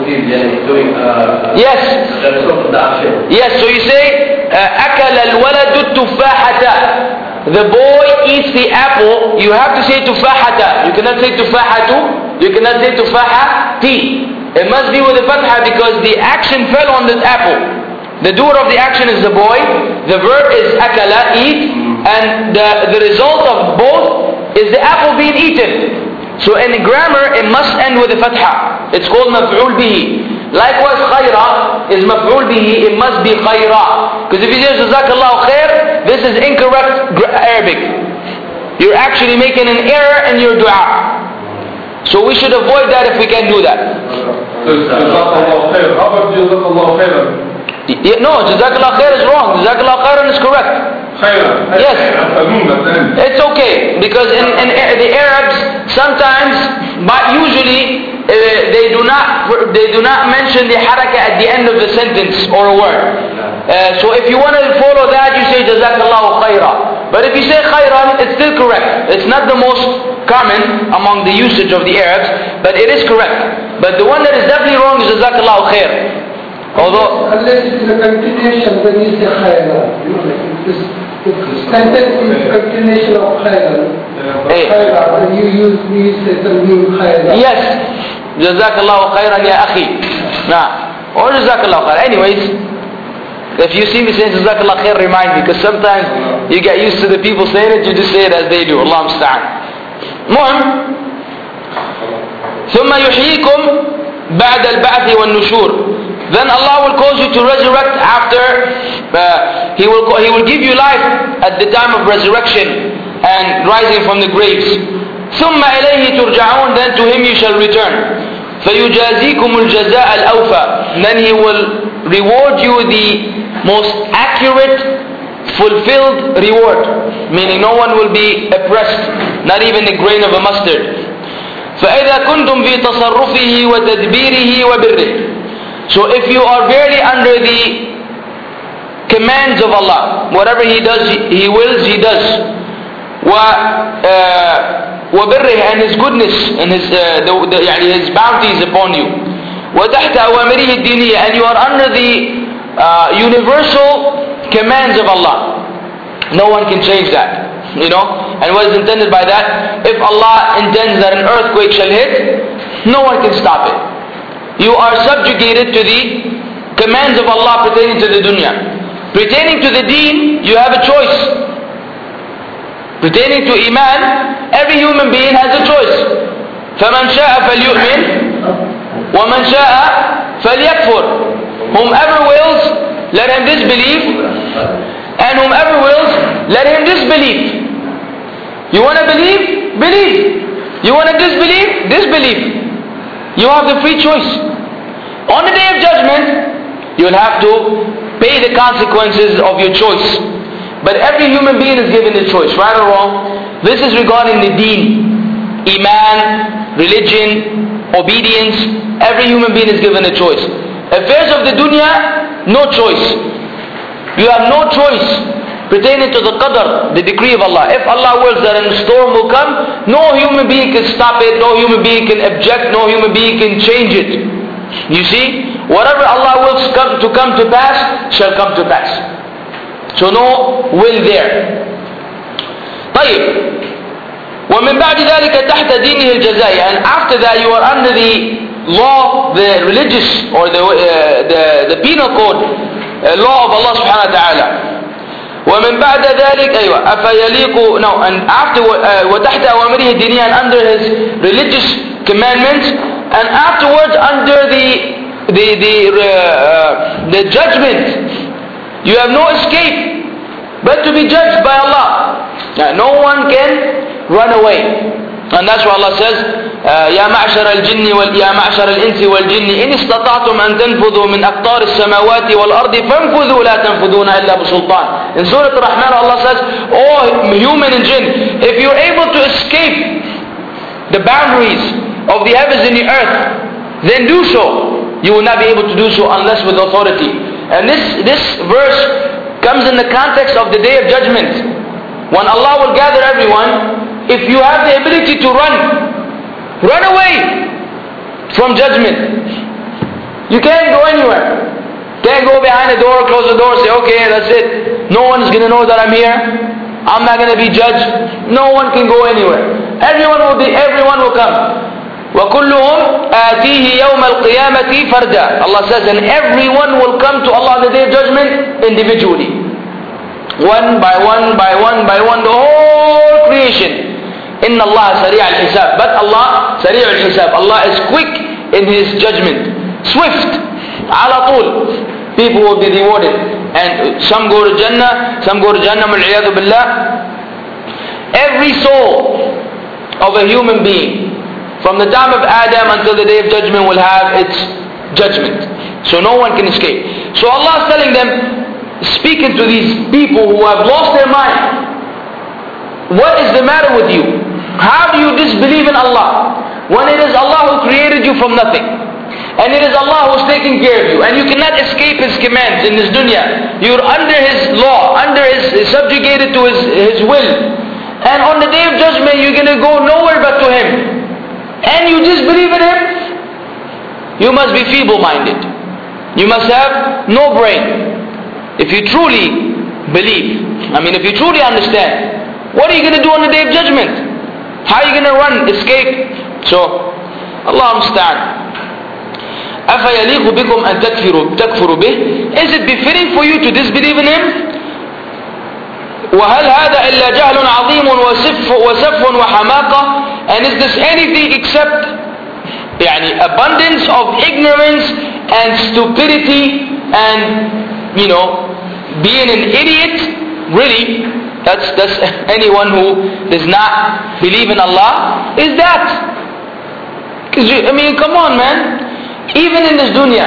Yes. Yes, so you say, akala al-waladu tufahata. The boy eats the apple. You have to say tufahata. You cannot say tufahatu. You cannot say tufahati. It must be with the fatha because the action fell on this apple. The doer of the action is the boy. The verb is akala, eat. And the, the result of both is the apple being eaten. So in grammar, it must end with the fatha. It's called maf'ul bihi. Likewise, khayra is maf'ul bihi. It must be khayra. Because if you say jazakallahu khair, this is incorrect Arabic. You're actually making an error in your dua. So we should avoid that if we can do that. Jazakallahu khair. How about Jazakallahu khairan? Yeah, no, Jazakallah khair is wrong. Jazakallah khairan is correct. Khairan. Yes. It's It's okay because in, in the Arabs sometimes, but usually uh, they do not they do not mention the haraka at the end of the sentence or a word. Uh, so if you want to follow that, you say Jazakallahu khaira. But if you say khairan, it's still correct. It's not the most common among the usage of the Arabs, but it is correct. But the one that is definitely wrong is Jazakallahu khair. Although unless it's a continuation, then you say khayran. This sentence is continuation of khayran. Hey. Khayran, and you use you say tanween khayran. yes, Jazakallahu khairan ya akhi. Nah, or Jazakallahu khair. Anyways, if you see me saying Jazakallahu khair, remind me, because sometimes you get used to the people saying it, you just say it as they do. Allah musta'an. Mu'am. ثم يحييكم بعد البعث والنشور. Then Allah will cause you to resurrect after, uh, He will He will give you life at the time of resurrection and rising from the graves. ثم إليه ترجعون. Then to Him you shall return. فيجازيكم الجزاء الأوفى. Then He will reward you the most accurate, fulfilled reward. Meaning no one will be oppressed, not even a grain of a mustard. فإذا كنتم في تصرفه وتدبيره وبره. So if you are barely under the commands of Allah, whatever He does, He wills, He does. وبره, and His goodness and His uh, the, the, يعني His bounties upon you. وتحت أوامره الدينية, and you are under the uh, universal commands of Allah. No one can change that. You know, and what is intended by that? If Allah intends that an earthquake shall hit, no one can stop it. You are subjugated to the commands of Allah pertaining to the dunya. Pertaining to the deen, you have a choice. Pertaining to iman, every human being has a choice. فَمَنْ شَاءَ فَلْيُؤْمِنْ وَمَنْ شَاءَ فَلْيَكْفُرْ. Whomever wills, let him disbelieve, and whomever wills, let him disbelieve. You want to believe? Believe. You want to disbelieve? Disbelieve. You have the free choice. On the day of judgment, you will have to pay the consequences of your choice. But every human being is given a choice, right or wrong. This is regarding the deen, iman, religion, obedience. Every human being is given a choice. Affairs of the dunya, no choice. You have no choice pertaining to the qadr, the decree of Allah. If Allah wills that a storm will come, no human being can stop it, no human being can object, no human being can change it. You see, whatever Allah wills come to come to pass, shall come to pass. So no will there. طيب. ومن بعد ذلك تحت دينه الجزائي, and after that you are under the law, the religious or the uh, the, the penal code, uh, law of Allah subhanahu wa ta'ala. ومن بعد ذلك أيوة أفيليق no and after uh, وتحت أوامره الدينية and under his religious commandments, and afterwards under the the the uh, uh, the judgment. You have no escape but to be judged by Allah. Now, no one can run away, and that's why Allah says يا معشر الجن وال يا معشر الإنس والجن إن استطعتم أن تنفذوا من أقطار السماوات والأرض فانفذوا لا تنفذون إلا بسلطان. In Surah Al-Rahman, Allah says, oh human and jinn, if you're able to escape the boundaries of the heavens and the earth, then do so. You will not be able to do so unless with authority. And this this verse comes in the context of the Day of Judgment, when Allah will gather everyone. If you have the ability to run, run away from judgment. You can't go anywhere. Can't go behind the door, close the door, say, okay, that's it. No one is going to know that I'm here. I'm not going to be judged. No one can go anywhere. Everyone will be, everyone will come. وَكُلُّهُمْ آتِيهِ يَوْمَ الْقِيَامَةِ فَرْدًا. Allah says, and everyone will come to Allah on the Day of Judgment individually. One by one, by one, by one, the whole creation. إِنَّ اللَّهَ سَرِيعَ الْحِسَابِ. But Allah, سَرِيعُ الْحِسَابِ. Allah is quick in His judgment. Swift. عَلَى طول. People will be rewarded. And some go to Jannah, some go to Jannah, وَالْعِيَاذُ بِاللَّهِ. Every soul of a human being, from the time of Adam until the Day of Judgment, will have its judgment. So no one can escape. So Allah is telling them, speaking to these people who have lost their mind, what is the matter with you? How do you disbelieve in Allah when it is Allah who created you from nothing, and it is Allah who is taking care of you, and you cannot escape His commands in this dunya? You're under His law, under His, subjugated to His, His will, and on the Day of Judgment you're going to go nowhere but to Him, and you disbelieve in Him? You must be feeble-minded. You must have no brain. If you truly believe, I mean if you truly understand, what are you going to do on the Day of Judgment? How are you going to run, escape? So, Allah musta'an. أَفَيَلِيقُ بِكُمْ أَن تَكْفُرُوا بِهِ. Is it befitting for you to disbelieve in Him? وَهَلْ هَذَا إِلَّا جَهْلٌ عَظِيمٌ وَسَفٌ وَحَمَاقَةٌ. And is this anything except يعني, abundance of ignorance and stupidity and, you know, being an idiot? Really? That's, that's anyone who does not believe in Allah is that. Because, I mean, come on, man. Even in this dunya.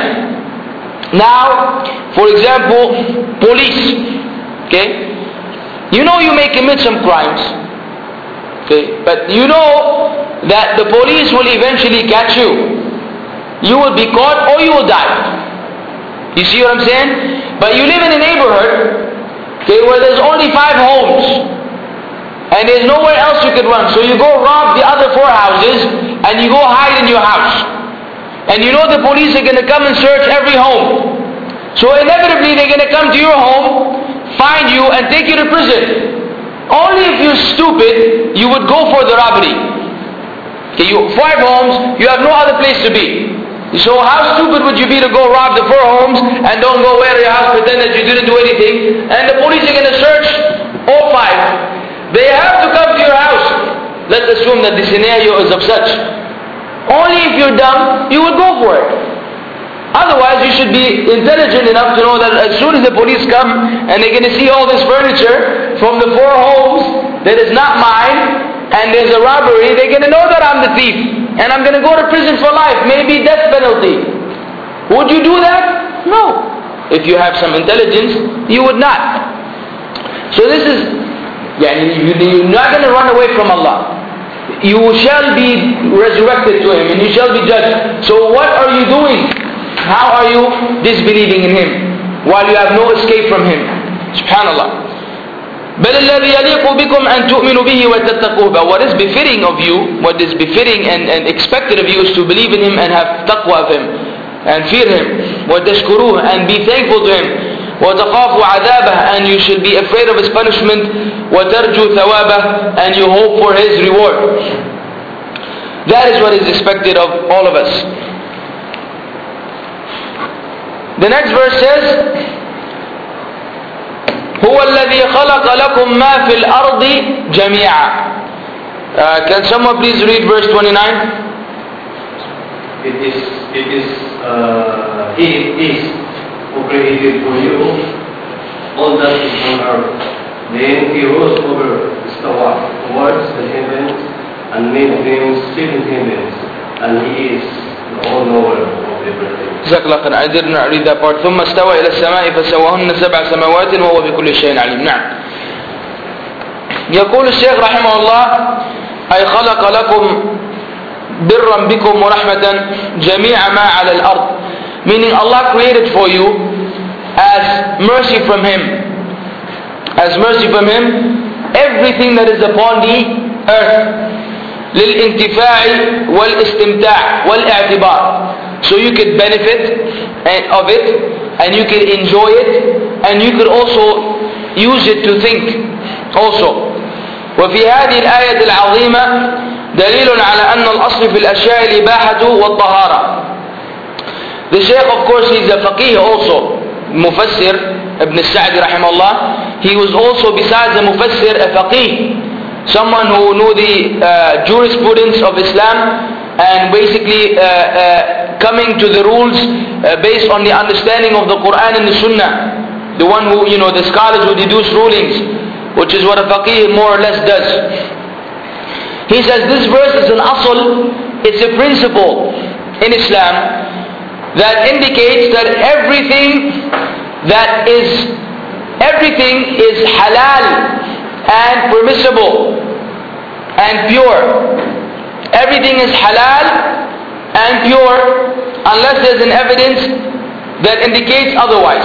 Now, for example, police. Okay? You know you may commit some crimes. Okay? But you know that the police will eventually catch you. You will be caught or you will die. You see what I'm saying? But you live in a neighborhood, okay, where there's only five homes, and there's nowhere else you can run. So you go rob the other four houses, and you go hide in your house. And you know the police are going to come and search every home. So inevitably they're going to come to your home, find you, and take you to prison. Only if you're stupid, you would go for the robbery. Okay, you five homes, you have no other place to be. So how stupid would you be to go rob the four homes and don't go away to your house, pretend that you didn't do anything, and the police are going to search all five. They have to come to your house. Let's assume that the scenario is of such. Only if you're dumb, you would go for it. Otherwise, you should be intelligent enough to know that as soon as the police come and they're going to see all this furniture from the four homes that is not mine, and there's a robbery, they're going to know that I'm the thief, and I'm going to go to prison for life, maybe death penalty. Would you do that? No. If you have some intelligence, you would not. So this is, yeah, you, you're not going to run away from Allah. You shall be resurrected to Him, and you shall be judged. So what are you doing? How are you disbelieving in Him while you have no escape from Him? Subhanallah. بل الذي يليق بكم أن تؤمنوا به وتتقوه. But what is befitting of you, what is befitting and, and expected of you is to believe in Him and have taqwa of Him and fear Him, وتشكروه and be thankful to Him, وتخافوا عذابه and you should be afraid of His punishment, وترجو ثوابه and you hope for His reward. That is what is expected of all of us. The next verse says, هو الذي خلق لكم ما في الأرض جميعا. Uh, can someone please read verse twenty-nine? It is, it is, uh, He is who created for you all that is on earth. Then He rose over towards the heavens and made them seven heavens, and He is the all-knower of everything. جزاك الله خير. I didn't read that part. ثم استوى إلى السماء فسواهن سبع سماوات وهو بكل شيء عليم. نعم. يقول الشيخ رحمه الله: أي خلق لكم برا بكم ورحمة جميع ما على الأرض. Meaning Allah created for you as mercy from Him. As mercy from Him, everything that is upon the earth. للانتفاع والاستمتاع والاعتبار. So you could benefit of it, and you could enjoy it, and you could also use it to think also. وفي هذه الآية العظيمة دليل على أن الأصل في الأشياء الإباحة والطهارة. The Shaykh, of course, he is a faqih also, Mufassir Ibn Sa'di rahimahullah. He was also, besides a Mufassir, a faqih, someone who knew the uh, jurisprudence of Islam, and basically uh, uh, coming to the rules uh, based on the understanding of the Quran and the Sunnah. The one who, you know, the scholars who deduce rulings, which is what a faqih more or less does. He says this verse is an asl, it's a principle in Islam that indicates that everything that is, everything is halal and permissible and pure. Everything is halal and pure unless there is an evidence that indicates otherwise.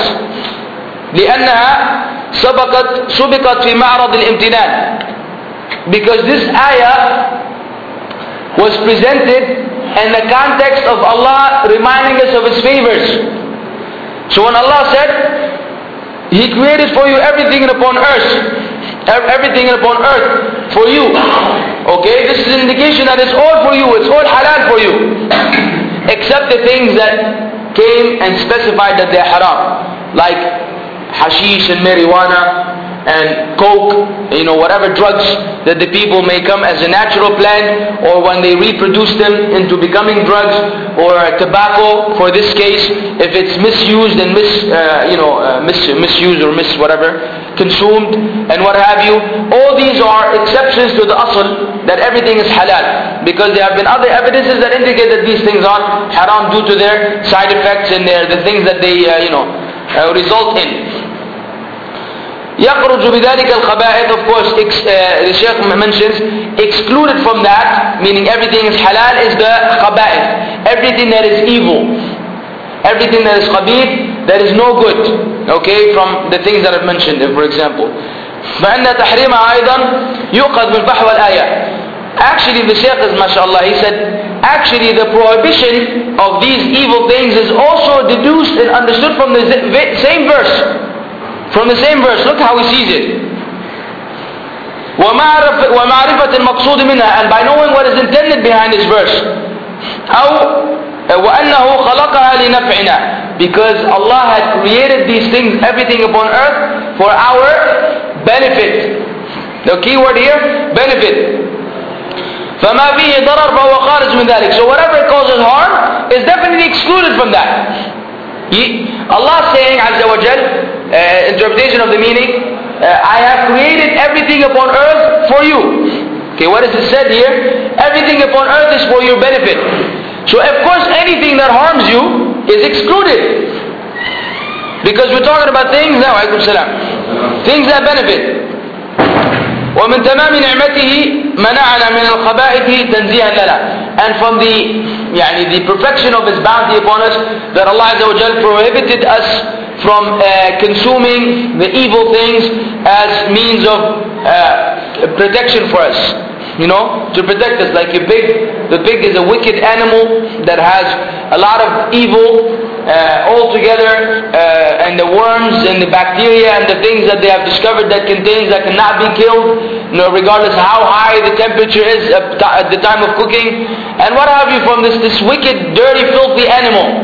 لأنها سبقت سبقت في معرض الامتنان, because this ayah was presented in the context of Allah reminding us of His favors. So when Allah said He created for you everything upon earth, everything upon earth for you, okay, this is an indication that it's all for you, it's all halal for you, except the things that came and specified that they're haram, like hashish and marijuana and coke, you know, whatever drugs that the people may come as a natural plant, or when they reproduce them into becoming drugs, or tobacco for this case, if it's misused and mis, uh, you know, uh, mis, misused or mis whatever, consumed and what have you. All these are exceptions to the asl that everything is halal, because there have been other evidences that indicate that these things are haram due to their side effects and their, the things that they uh, you know uh, result in. يخرج بذلك الخبائث, of course, ex, uh, the Shaykh mentions, excluded from that, meaning everything is halal, is the khaba'ith, everything that is evil, everything that is khabith, that is no good, okay, from the things that I've mentioned, for example. فإن تحريمها أيضا يؤخذ من فحوى الآية. Actually, the Shaykh is, mashallah, he said, actually the prohibition of these evil things is also deduced and understood from the same verse. From the same verse, look how he sees it. وَمَعْرِفَةِ الْمَقْصُودِ مِنْهَا, and by knowing what is intended behind this verse. أو وَأَنَّهُ خَلَقَهَا لِنَفْعِنَا, because Allah had created these things, everything upon earth, for our benefit. The key word here, benefit. فَمَا فِيهِ ضَرَرْ فَهُوَ خَارِجٌ مِنْ ذَلِكَ. So whatever causes harm is definitely excluded from that. He, Allah saying Azza wa Jal, uh, interpretation of the meaning, uh, I have created everything upon earth for you. Okay, what is it said here? Everything upon earth is for your benefit. So of course anything that harms you is excluded, because we're talking about things now, things that benefit. ومن تمام نعمته منعنا من الخبائث تنزيها لنا. And from the يعني the perfection of His bounty upon us, that Allah Azza wa Jal prohibited us from uh, consuming the evil things as means of uh, protection for us, you know, to protect us. Like a pig, the pig is a wicked animal that has a lot of evil uh, altogether, uh, and the worms and the bacteria and the things that they have discovered that contains that cannot be killed, you know, regardless how high the temperature is at the time of cooking, and what have you, from this, this wicked, dirty, filthy animal.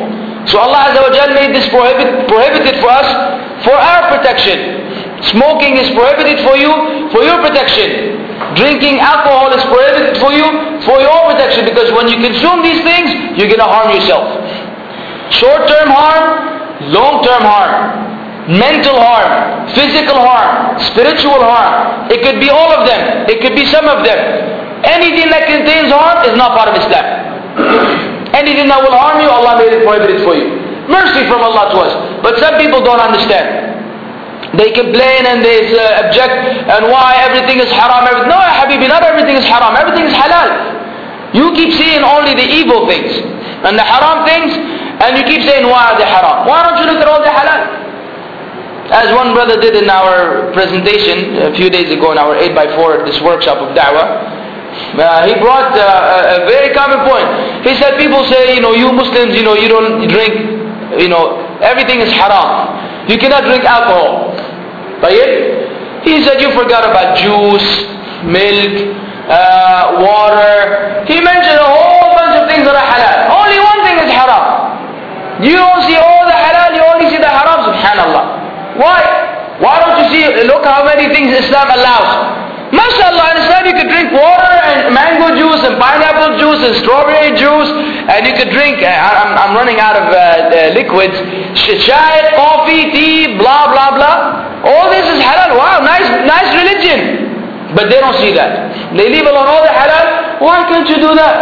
So Allah Azza wa Jal made this prohibit, prohibited for us for our protection. Smoking is prohibited for you, for your protection. Drinking alcohol is prohibited for you, for your protection. Because when you consume these things, you're going to harm yourself. Short-term harm, long-term harm, mental harm, physical harm, spiritual harm. It could be all of them. It could be some of them. Anything that contains harm is not part of Islam. Anything that will harm you, Allah made it prohibited for you. Mercy from Allah to us. But some people don't understand. They complain and they uh, object, and why everything is haram. Everything. No, ya Habibi, not everything is haram. Everything is halal. You keep seeing only the evil things and the haram things, and you keep saying, why are they haram? Why don't you look at all the halal? As one brother did in our presentation a few days ago in our eight by four, this workshop of da'wah, Uh, he brought uh, a, a very common point. He said, people say, you know, you Muslims, you know, you don't drink, you know, everything is haram. You cannot drink alcohol. Right? He said, you forgot about juice, milk, uh, water. He mentioned a whole bunch of things that are halal. Only one thing is haram. You don't see all the halal, you only see the haram. Subhanallah. Why? Why don't you see, look how many things Islam allows. MashaAllah, in Islam you could drink water and mango juice and pineapple juice and strawberry juice, and you could drink, uh, I'm, I'm running out of uh, uh, liquids, chai, coffee, tea, blah, blah, blah. All this is halal. Wow, nice, nice religion. But they don't see that. They leave alone all the halal. Why can't you do that?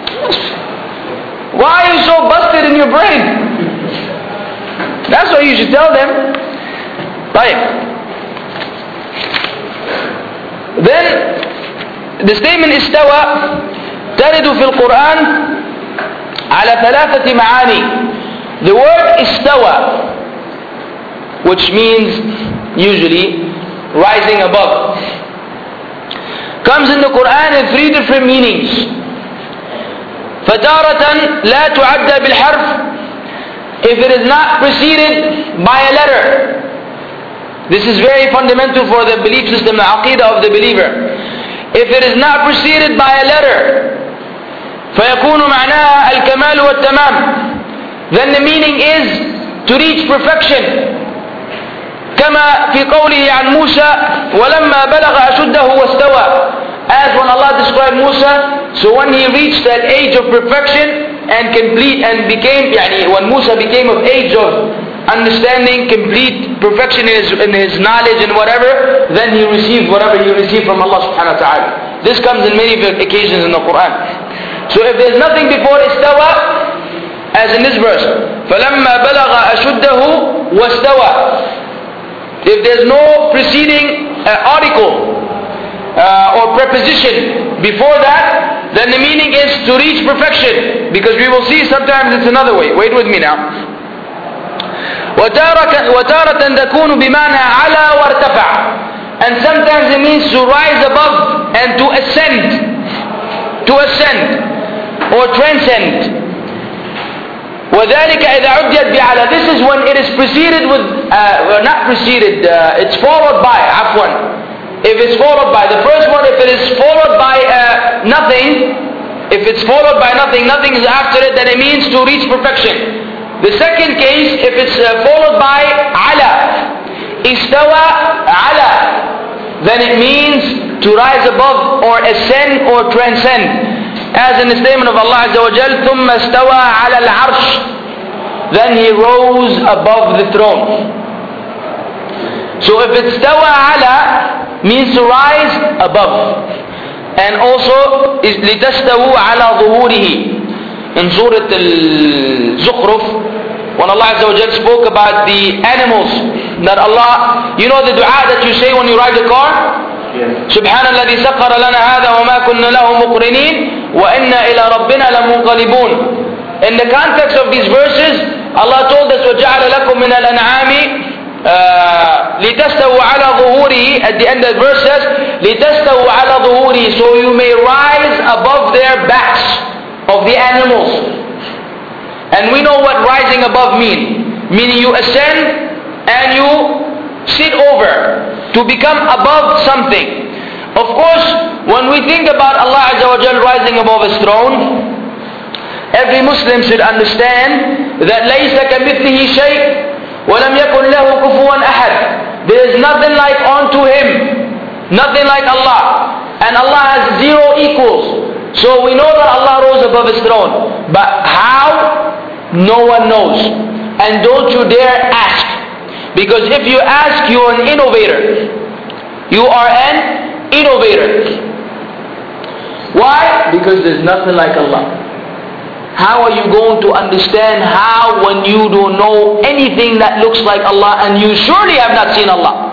Why are you so busted in your brain? That's what you should tell them. Right. Then the statement استوى ترد في القرآن على ثلاثة معاني. The word استوى, which means usually rising above, comes in the Quran in three different meanings. فتارة لا تعد بالحرف, if it is not preceded by a letter. This is very fundamental for the belief system, the aqidah of the believer. If it is not preceded by a letter, فَيَكُونُ مَعْنَاهَا الْكَمَالُ وَالتَّمَامُ, then the meaning is to reach perfection. كما في قوله عن موسى ولما بلغ أشده واستوى, as when Allah described Musa, so when he reached that age of perfection and complete and became, يعني, when Musa became of age of understanding, complete perfection in his, in his knowledge and whatever, then he received whatever he received from Allah subhanahu wa ta'ala. This comes in many occasions in the Quran. So if there's nothing before istawa, as in this verse, فَلَمَّا بَلَغَ أَشُدَّهُ وَاسْتَوَى, if there's no preceding uh, article uh, or preposition before that, then the meaning is to reach perfection. Because we will see sometimes it's another way. Wait with me now. وتارة تكون بمعنى على وارتفع, and sometimes it means to rise above and to ascend, to ascend or transcend. وذلك إذا عدت بعلى, this is when it is preceded with, uh, not preceded, uh, it's followed by, عفوا, if it's followed by, the first one, if it is followed by uh, nothing, if it's followed by nothing, nothing is after it, then it means to reach perfection. The second case, if it's uh, followed by ala, istawa ala, then it means to rise above or ascend or transcend. As in the statement of Allah Azza wa Jal, ثُمَّ اسْتَوَى عَلَى الْعَرْشِ, then he rose above the throne. So if it's istawa ala, means to rise above. And also, is لِتَسْتَوُوا عَلَى ظُهُورِهِ. In Surah Al-Zukhruf, when Allah Azza wa Jal spoke about the animals, that Allah, you know the dua that you say when you ride the car? سبحان الذي سخر لنا هذا وما كنا له مقرنين وإنا إلى ربنا لمنقلبون. In the context of these verses, Allah told us وجعل لكم من الأنعام لتستووا على ظهوره. At the end of the verse says لتستووا على ظهوره, so you may rise above their backs of the animals. And we know what rising above means. Meaning you ascend and you sit over to become above something. Of course, when we think about Allah Azza wa Jal rising above His throne, every Muslim should understand that لَيْسَ كَمِثْلِهِ شَيْءٍ وَلَمْ يَكُنْ لَهُ كُفُوًا أَحَدٍ. There is nothing like unto Him, nothing like Allah. And Allah has zero equals. So we know that Allah rose above His throne. But how? No one knows. And don't you dare ask. Because if you ask, you are an innovator. You are an innovator. Why? Because there's nothing like Allah. How are you going to understand how when you don't know anything that looks like Allah and you surely have not seen Allah?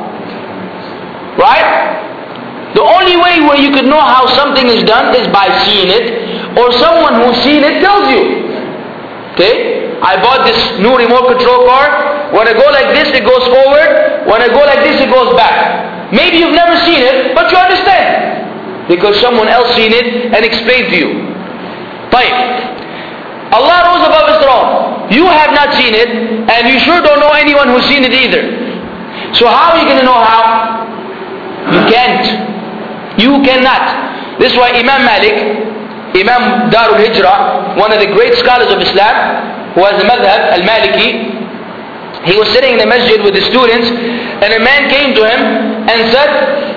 Right? The only way where you could know how something is done is by seeing it, or someone who's seen it tells you. Okay? I bought this new remote control car. When I go like this, it goes forward. When I go like this, it goes back. Maybe you've never seen it, but you understand. Because someone else seen it and explained to you. Fine. Allah rose above His throne. You have not seen it, and you sure don't know anyone who's seen it either. So how are you going to know how? You can't. You cannot. This is why Imam Malik, Imam Darul Hijrah, one of the great scholars of Islam, who has the madhab, Al-Maliki, he was sitting in the masjid with the students, and a man came to him and said,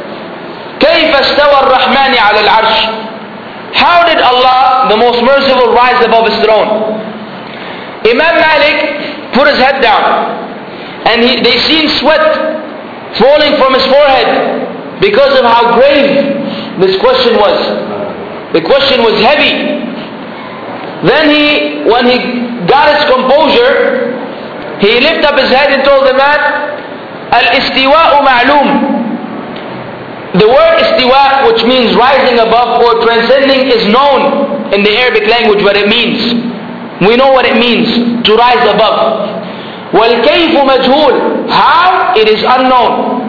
كيف استوى الرحمن على العرش? How did Allah, the most merciful, rise above His throne? Imam Malik put his head down, and he, they seen sweat falling from his forehead because of how grave this question was. The question was heavy. Then he, when he got his composure, he lifted up his head and told the man, Al-istiwa'u ma'loom. The word istiwa, which means rising above or transcending, is known in the Arabic language what it means. We know what it means, to rise above. Wal-kayfu majhul. How? It is unknown.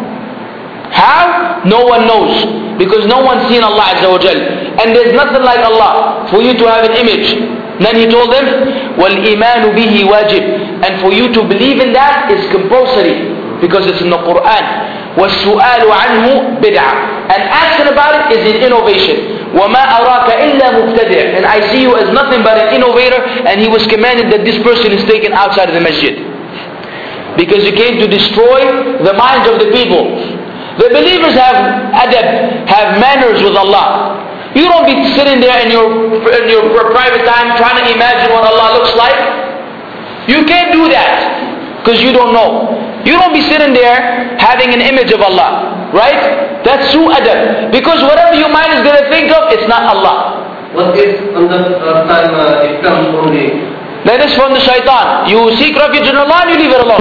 How? No one knows. Because no one's seen Allah Azza wa Jal. And there's nothing like Allah for you to have an image. Then he told them, وَالْإِيمَانُ بِهِ وَاجِبٌ. And for you to believe in that is compulsory. Because it's in the Quran. وَالسُّؤَالُ عَنْهُ بِدْعَةٌ. And asking about it is an innovation. وَمَا أَرَاكَ إِلَّا مُبْتَدِعٌ. And I see you as nothing but an innovator. And he was commanded that this person is taken outside of the masjid. Because you came to destroy the minds of the people. The believers have adab, have manners with Allah. You don't be sitting there in your, in your private time trying to imagine what Allah looks like. You can't do that because you don't know. You don't be sitting there having an image of Allah, right? That's true adab. Because whatever your mind is going to think of, it's not Allah. What if on the uh, time uh, it comes only? That is from the shaitan. You seek refuge in Allah and you leave it alone.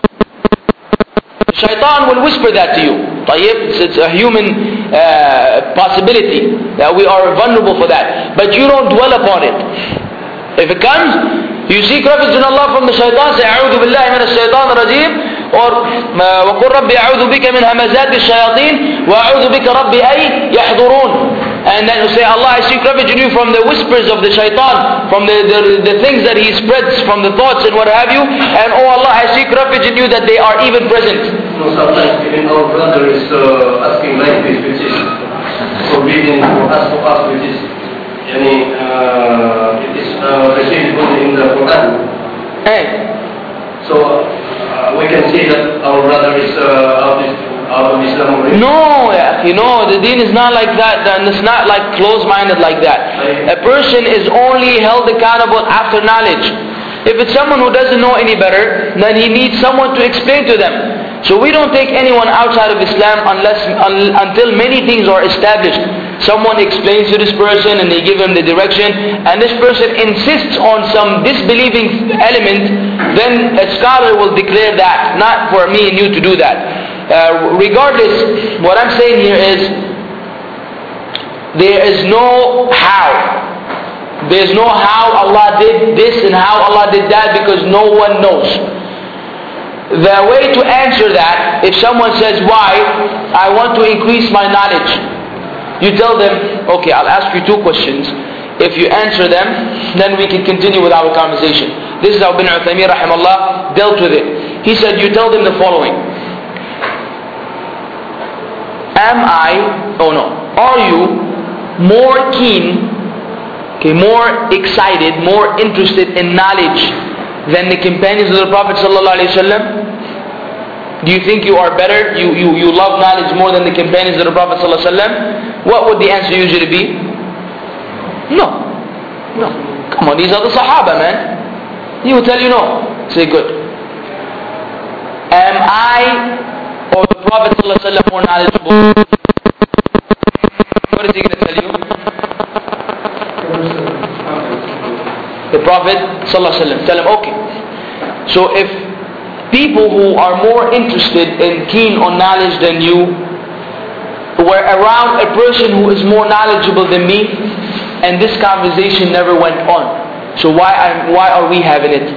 Shaitan will whisper that to you. It's, it's a human uh, possibility that we are vulnerable for that. But you don't dwell upon it. If it comes, you seek refuge in Allah from the shaitan, say, أعوذ بالله من الشيطان الرجيم, or وقل ربي أعوذ بك من همزات الشياطين وأعوذ بك ربي أي يحضرون. And then you say, Allah, I seek refuge in you from the whispers of the shaitan, from the, the, the things that he spreads, from the thoughts and what have you. And oh Allah, I seek refuge in you that they are even present. No, sometimes even our brother is uh, asking like this, which is forbidden for us to ask, which is, yani, uh, it is uh, received in the Quran. Hey. So uh, we can see that our brother is uh, out of out of Islam already. No, you know, the deen is not like that, and it's not like closed-minded like that. A person is only held accountable after knowledge. If it's someone who doesn't know any better, then he needs someone to explain to them. So we don't take anyone outside of Islam unless un, until many things are established. Someone explains to this person and they give him the direction, and this person insists on some disbelieving element, then a scholar will declare that, not for me and you to do that. Uh, regardless, what I'm saying here is, there is no how. There is no how Allah did this and how Allah did that, because no one knows. The way to answer that, if someone says, why? I want to increase my knowledge. You tell them, okay, I'll ask you two questions. If you answer them, then we can continue with our conversation. This is how Ibn Uthaymeen rahimahullah dealt with it. He said, you tell them the following. Am I, oh no, are you more keen, okay, more excited, more interested in knowledge than the companions of the Prophet ﷺ? Do you think you are better? You, you, you love knowledge more than the companions of the Prophet ﷺ? What would the answer usually be? No. No. Come on, these are the Sahaba, man. He will tell you no. Say good. Am I or the Prophet ﷺ more knowledgeable? What is he going to tell you? The Prophet ﷺ. Tell him, okay. So if people who are more interested and keen on knowledge than you were around a person who is more knowledgeable than me, and this conversation never went on, so why are, why are we having it?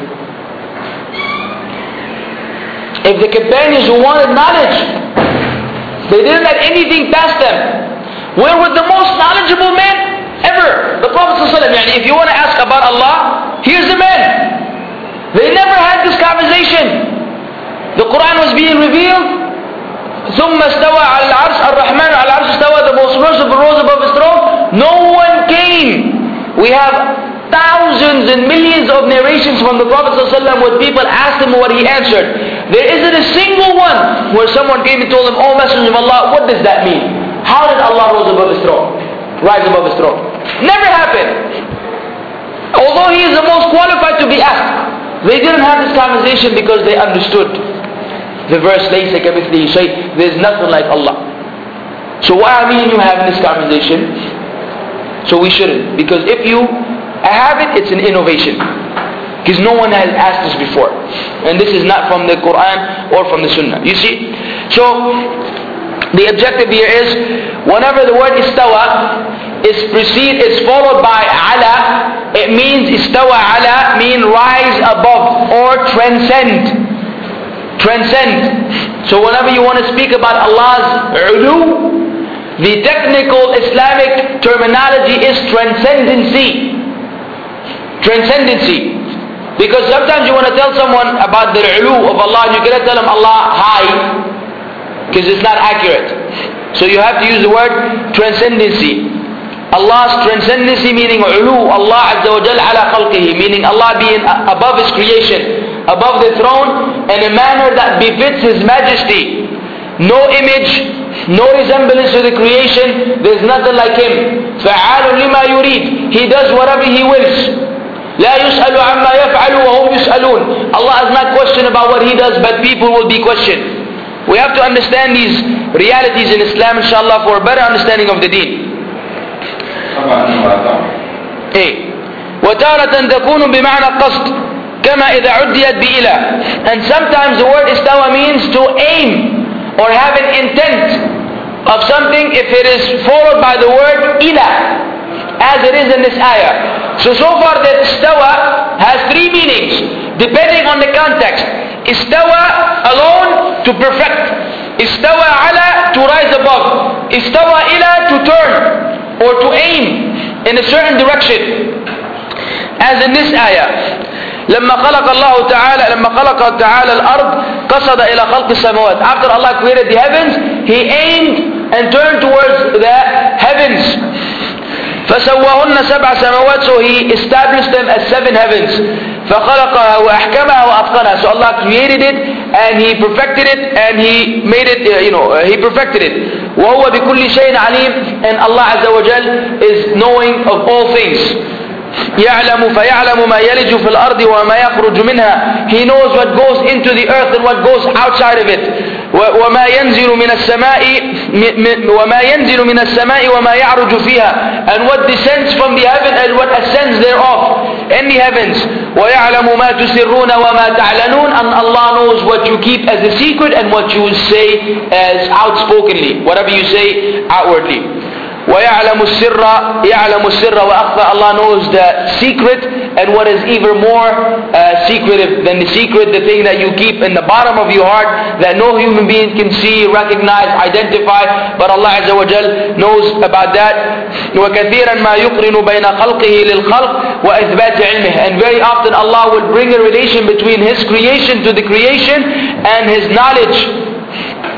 If the companions who wanted knowledge, they didn't let anything pass them, where were the most knowledgeable men ever? The Prophet ﷺ. If you want to ask about Allah, here's the men. They never had this conversation. The Quran was being revealed. ثم استوى على العرش الرحمن على العرش استوى. The most merciful rose above his throne. No one came. We have thousands and millions of narrations from the Prophet ﷺ where people asked him what he answered. There isn't a single one where someone came and told him, "Oh Messenger of Allah, what does that mean? How did Allah rose above his throne? Rise above his throne?" Never happened. Although he is the most qualified to be asked, they didn't have this conversation because they understood the verse, لَيْسَ كَمِثْلِهِ شَيْءٍ. There's nothing like Allah. So why are me and you having this conversation? So we shouldn't. Because if you have it, it's an innovation. Because no one has asked this before. And this is not from the Quran or from the Sunnah. You see? So, the objective here is, whenever the word istawa is precede, is followed by ala, it means istawa ala, mean rise above or transcend. Transcend. So whenever you want to speak about Allah's ulu, the technical Islamic terminology is transcendency. Transcendency. Because sometimes you want to tell someone about the ulu of Allah and you cannot tell him Allah high, because it's not accurate. So you have to use the word transcendency. Allah's transcendency meaning ulu, Allah Azza wa Jal ala khalqihi, meaning Allah being above His creation, above the throne in a manner that befits His majesty. No image, no resemblance to the creation, there's nothing like Him. فَعَالٌ لِمَا يُرِيد. He does whatever He wills. لا يسأل عما يفعل وهم يسألون. Allah is not questioned about what He does, but people will be questioned. We have to understand these realities in Islam, inshallah, for a better understanding of the deen. إيه. وتارة تكون بمعنى قصد كما إذا عديت بإلى. And sometimes the word istawa means to aim or have an intent of something if it is followed by the word ila, as it is in this ayah. So so far that istawa has three meanings depending on the context. Istawa alone, to perfect. Istawa ala, to rise above. Istawa ila, to turn or to aim in a certain direction, as in this ayah. لما خلق الله تعالى لما خلق تعالى الأرض قصد إلى خلق السماوات. After Allah created the heavens, He aimed and turned towards the heavens. فسواهن سبع سماوات. So He established them as seven heavens. فخلقها وأحكمها وأتقنها. So Allah created it and He perfected it and He made it, uh, you know, uh, He perfected it. وهو بكل شيء عليم. And Allah Azza wa Jal is knowing of all things. يعلم فيعلم ما يلج في الأرض وما يخرج منها. He knows what goes into the earth and what goes outside of it. وما ينزل من السماء وما ينزل من السماء وما يعرج فيها. And what descends from the heaven and what ascends thereof in the heavens. ويعلم ما تسرون وما تعلنون. And Allah knows what you keep as a secret and what you say as outspokenly, whatever you say outwardly. وَيَعْلَمُ السِّرَّ يَعْلَمُ السِّرَّ وَأَخْفَى. Allah knows the secret and what is even more uh, secretive than the secret, the thing that you keep in the bottom of your heart that no human being can see, recognize, identify, but Allah Azza wa Jal knows about that. وَكَثِيرًا مَا يُقْرِنُ بَيْنَ خَلْقِهِ لِلْخَلْقِ وَإِثْبَاتِ عِلْمِهِ. And very often Allah will bring a relation between His creation to the creation and His knowledge.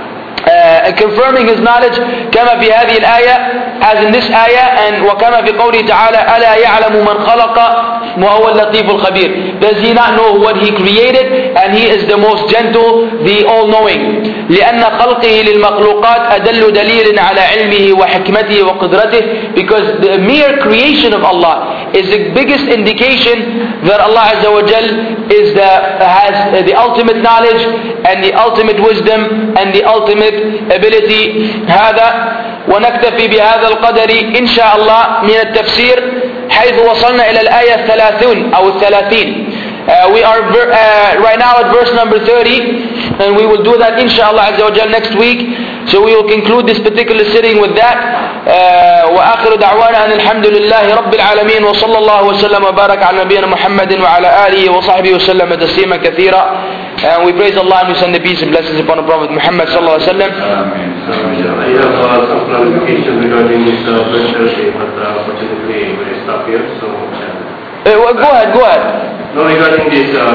uh, confirming his knowledge كما في هذه الآية as in this ayah and وكما في قوله تعالى ألا يعلم من خلق وهو اللطيف الخبير. Does he not know what he created and he is the most gentle, the all-knowing. لأن خلقه للمخلوقات أدل دليل على علمه وحكمته وقدرته, because the mere creation of Allah is the biggest indication that Allah Azza wa Jal is the, has the ultimate knowledge and the ultimate wisdom and the ultimate ability. هذا ونكتفي بهذا القدر إن شاء الله من التفسير حيث وصلنا إلى الآية الثلاثون أو الثلاثين. Uh, we are uh, right now at verse number thirty, and we will do that inshallah azza wa jal next week. So we will conclude this particular sitting with that. وآخر دعوانا أن الحمد لله رب العالمين وصلى الله وسلم وبارك على نبينا محمد وعلى آله وصحبه وسلم تسليما كثيرا. And we praise Allah and we send the peace and blessings upon the Prophet Muhammad sallallahu alaihi wasallam. I have uh, some clarification regarding this uh, verse thirty, but uh, unfortunately we stop here. So uh, Uh, well, go ahead, go ahead. no, regarding this, uh,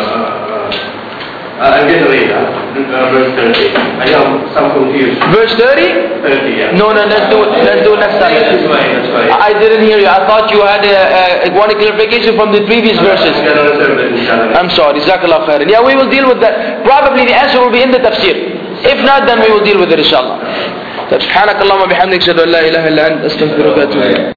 uh, I'm going to read uh, uh, verse thirty. I have some confusion. Verse thirty? thirty, yeah. No, no, let's do it. Let's do it next time. That's why, that's why. I didn't hear you. I thought you had a, a, one clarification from the previous verses. I'm going to reserve it, inshallah. I'm sorry. Jazakallah khairan. Yeah, we will deal with that. Probably the answer will be in the tafsir. If not, then we will deal with it inshallah. سبحانك اللهم وبحمدك اشهد ان لا اله الا انت استغفرك واتوب اليك.